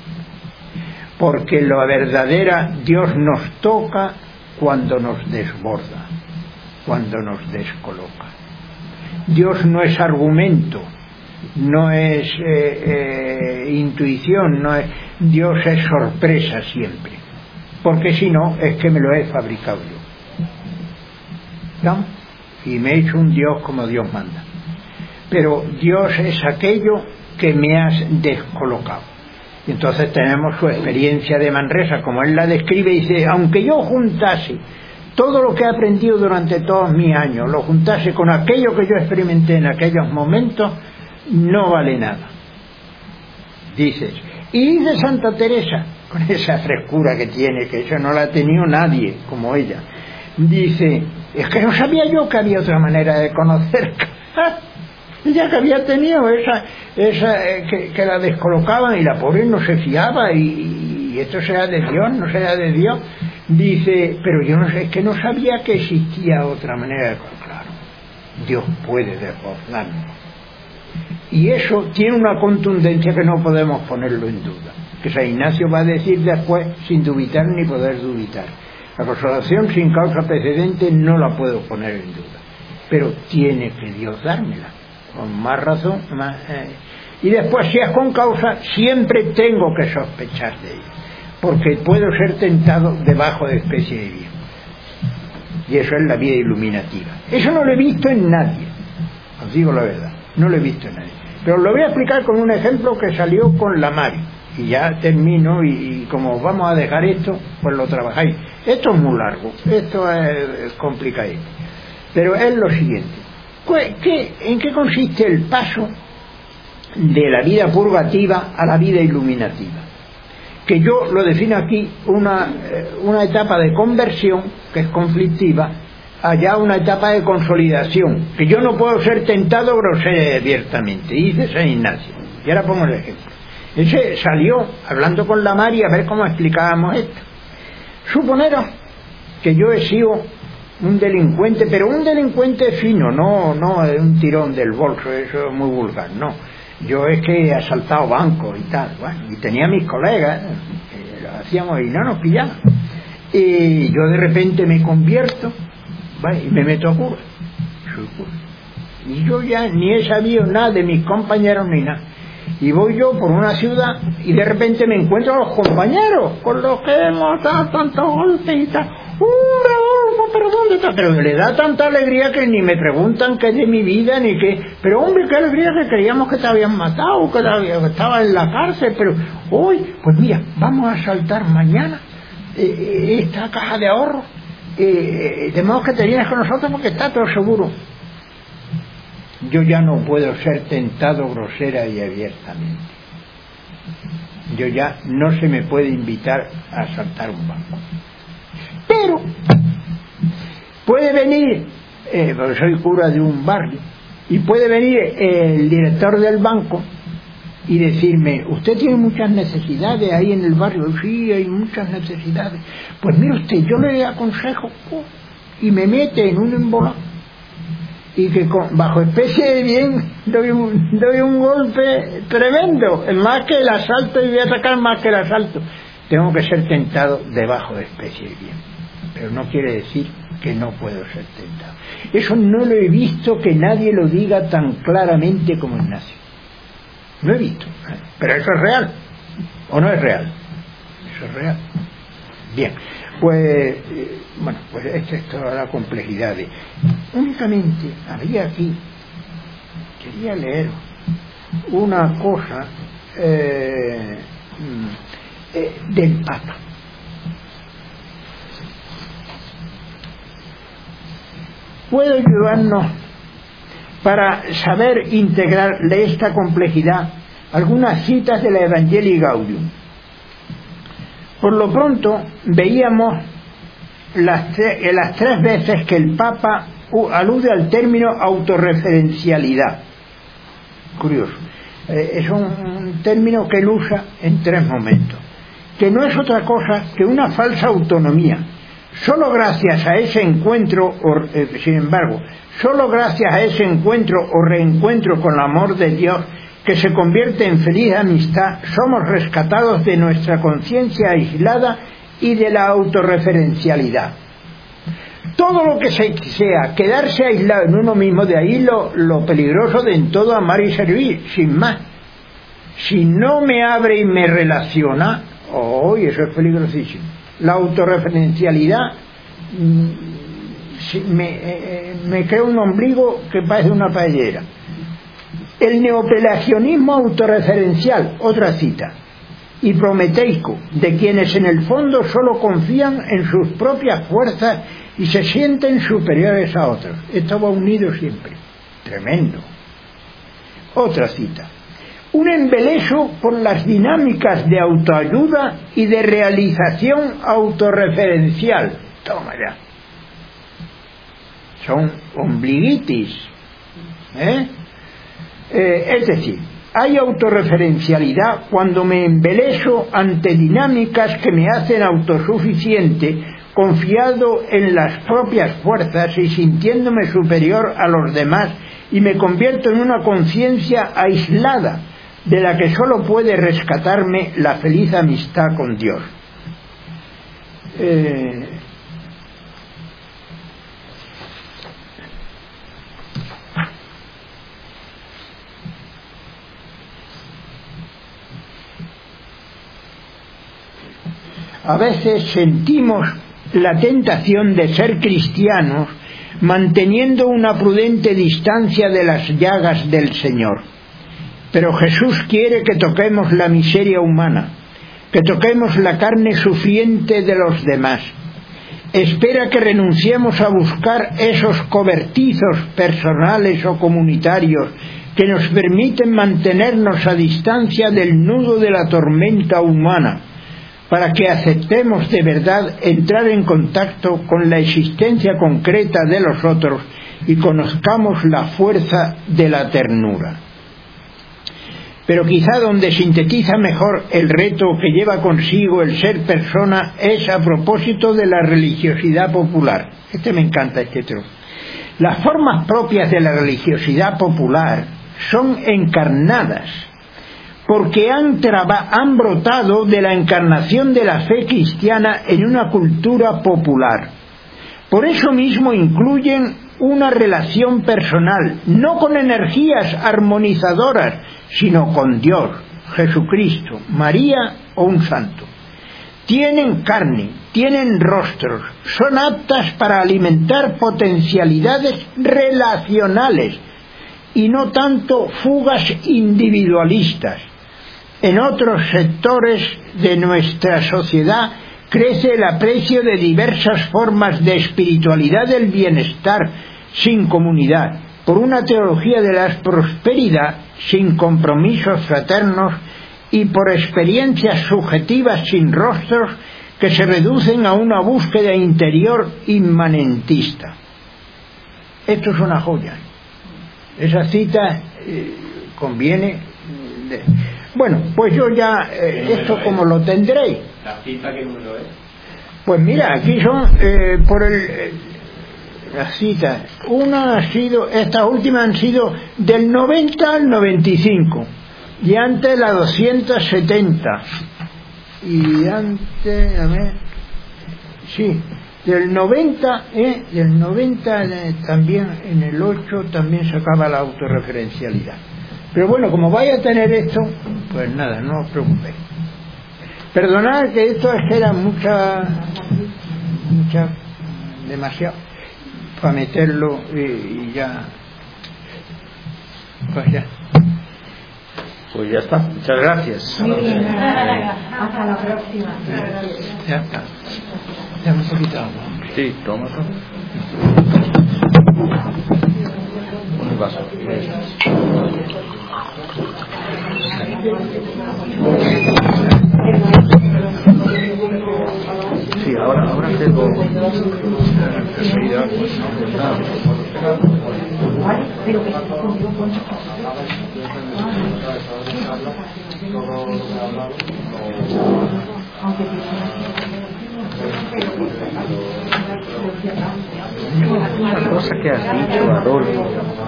Speaker 2: Porque la verdadera, Dios nos toca cuando nos desborda, cuando nos descoloca. Dios no es argumento, no es intuición, no es, Dios es sorpresa siempre, porque si no es que me lo he fabricado yo, ¿no? Y me he hecho un Dios como Dios manda. Pero Dios es aquello que me has descolocado. Y entonces tenemos su experiencia de Manresa, como él la describe, y dice: aunque yo juntase todo lo que he aprendido durante todos mis años, lo juntase con aquello que yo experimenté en aquellos momentos, no vale nada. Dices. Y dice Santa Teresa, con esa frescura que tiene, que eso no la ha tenido nadie como ella, dice: es que no sabía yo que había otra manera de conocer. Ella que había tenido esa que la descolocaban, y la pobre no se fiaba, y esto será de Dios, no será de Dios. Dice: pero yo no sé, es que no sabía que existía otra manera de conocer. Claro, Dios puede desbordarnos, y eso tiene una contundencia que no podemos ponerlo en duda, que San Ignacio va a decir después, sin dubitar ni poder dubitar: la consolación sin causa precedente no la puedo poner en duda, pero tiene que Dios dármela, con más razón, más, y después, si es con causa, siempre tengo que sospechar de ella, porque puedo ser tentado debajo de especie de bien, y eso es la vida iluminativa. Eso no lo he visto en nadie, os digo la verdad, no lo he visto en nadie, pero lo voy a explicar con un ejemplo que salió con la Mari, y ya termino, y como vamos a dejar esto, pues lo trabajáis. Esto es muy largo, esto es complicado, pero es lo siguiente: ¿en qué consiste el paso de la vida purgativa a la vida iluminativa? Que yo lo defino aquí una etapa de conversión, que es conflictiva, allá una etapa de consolidación, que yo no puedo ser tentado grosera y abiertamente, dice San Ignacio. Y ahora pongo el ejemplo. Ese salió hablando con la Mari a ver cómo explicábamos esto. Suponeros que yo he sido un delincuente, pero un delincuente fino, no un tirón del bolso, eso es muy vulgar, no. Yo es que he asaltado bancos y tal, bueno, y tenía mis colegas, que lo hacíamos y no nos pillaban. Y yo de repente me convierto, bueno, y me meto a cura. Soy cura. Y yo ya ni he sabido nada de mis compañeros ni nada. Y voy yo por una ciudad y de repente me encuentro a los compañeros con los que hemos dado tantos golpes y tal. Pero ¿dónde está? Pero le da tanta alegría que ni me preguntan qué es de mi vida, ni qué. Pero hombre, qué alegría, que creíamos que te habían matado, que estabas en la cárcel. Pero hoy, pues mira, vamos a asaltar mañana esta caja de ahorros, de modo que te vienes con nosotros porque está todo seguro. Yo ya no puedo ser tentado grosera y abiertamente. Yo ya no se me puede invitar a asaltar un banco. Pero puede venir, porque soy cura de un barrio, y puede venir el director del banco y decirme: usted tiene muchas necesidades ahí en el barrio. Sí, hay muchas necesidades. Pues mire usted, yo le aconsejo, y me mete en un embolado, y que bajo especie de bien doy un golpe tremendo, más que el asalto, y voy a sacar más que el asalto. Tengo que ser tentado debajo de especie de bien, pero no quiere decir que no puedo ser tentado. Eso no lo he visto que nadie lo diga tan claramente como Ignacio. No he visto, pero eso es real, ¿o no es real? Eso es real. Bien, pues bueno, pues esta es toda la complejidad de... Únicamente había aquí, quería leer una cosa del Papa. Puede ayudarnos para saber integrarle esta complejidad algunas citas de la Evangelii Gaudium. Por lo pronto veíamos las 3 veces que el Papa alude al término autorreferencialidad. Curioso. Es un término que él usa en 3 momentos, que no es otra cosa que una falsa autonomía. Solo gracias a ese encuentro, sin embargo, solo gracias a ese encuentro o reencuentro con el amor de Dios, que se convierte en feliz amistad, somos rescatados de nuestra conciencia aislada y de la autorreferencialidad. Todo lo que sea quedarse aislado en uno mismo, de ahí lo peligroso de en todo amar y servir, sin más. Si no me abre y me relaciona, eso es peligrosísimo. La autorreferencialidad me crea un ombligo que parece una paellera. El neopelagianismo autorreferencial, otra cita, y prometeico, de quienes en el fondo solo confían en sus propias fuerzas y se sienten superiores a otros. Esto va unido siempre. Tremendo. Otra cita. Un embeleso por las dinámicas de autoayuda y de realización autorreferencial. Toma ya. Son ombliguitis. Es decir, hay autorreferencialidad cuando me embeleso ante dinámicas que me hacen autosuficiente, confiado en las propias fuerzas y sintiéndome superior a los demás, y me convierto en una conciencia aislada de la que solo puede rescatarme la feliz amistad con Dios. A veces sentimos la tentación de ser cristianos manteniendo una prudente distancia de las llagas del Señor. Pero Jesús quiere que toquemos la miseria humana, que toquemos la carne sufriente de los demás. Espera que renunciemos a buscar esos cobertizos personales o comunitarios que nos permiten mantenernos a distancia del nudo de la tormenta humana, para que aceptemos de verdad entrar en contacto con la existencia concreta de los otros y conozcamos la fuerza de la ternura. Pero quizá donde sintetiza mejor el reto que lleva consigo el ser persona es a propósito de la religiosidad popular. Me encanta este trozo. Las formas propias de la religiosidad popular son encarnadas, porque han brotado de la encarnación de la fe cristiana en una cultura popular. Por eso mismo incluyen una relación personal, no con energías armonizadoras, sino con Dios, Jesucristo, María o un santo. Tienen carne, tienen rostros, son aptas para alimentar potencialidades relacionales y no tanto fugas individualistas. En otros sectores de nuestra sociedad crece el aprecio de diversas formas de espiritualidad del bienestar sin comunidad, por una teología de la prosperidad sin compromisos fraternos y por experiencias subjetivas sin rostros que se reducen a una búsqueda interior inmanentista. Esto es una joya. Esa cita conviene. Bueno, pues yo ya, esto como lo tendréis.
Speaker 3: ¿La cita qué número es?
Speaker 2: Pues mira, aquí son las citas. Estas últimas han sido del 90 al 95 y antes la 270 y antes, del 90 también en el 8 también se acaba la autorreferencialidad. Pero bueno, como vaya a tener esto, pues nada, no os preocupéis. Perdonad que esto era demasiado para meterlo y ya. Pues ya.
Speaker 1: Pues ya está. Muchas gracias.
Speaker 4: Muy bien. Hasta la próxima.
Speaker 2: Ya está. Ya un poquito agua.
Speaker 1: Sí, toma. Un vaso. Sí, ahora Santiago. Una cosa que has dicho, Adolfo.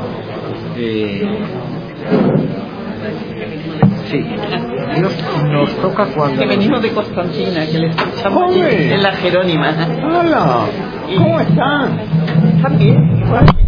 Speaker 1: Sí, Dios nos toca cuando...
Speaker 3: Que venimos de Constantina, que le escuchamos allí, en la Jerónima.
Speaker 2: ¡Hola! ¿Cómo están?
Speaker 3: También, igual.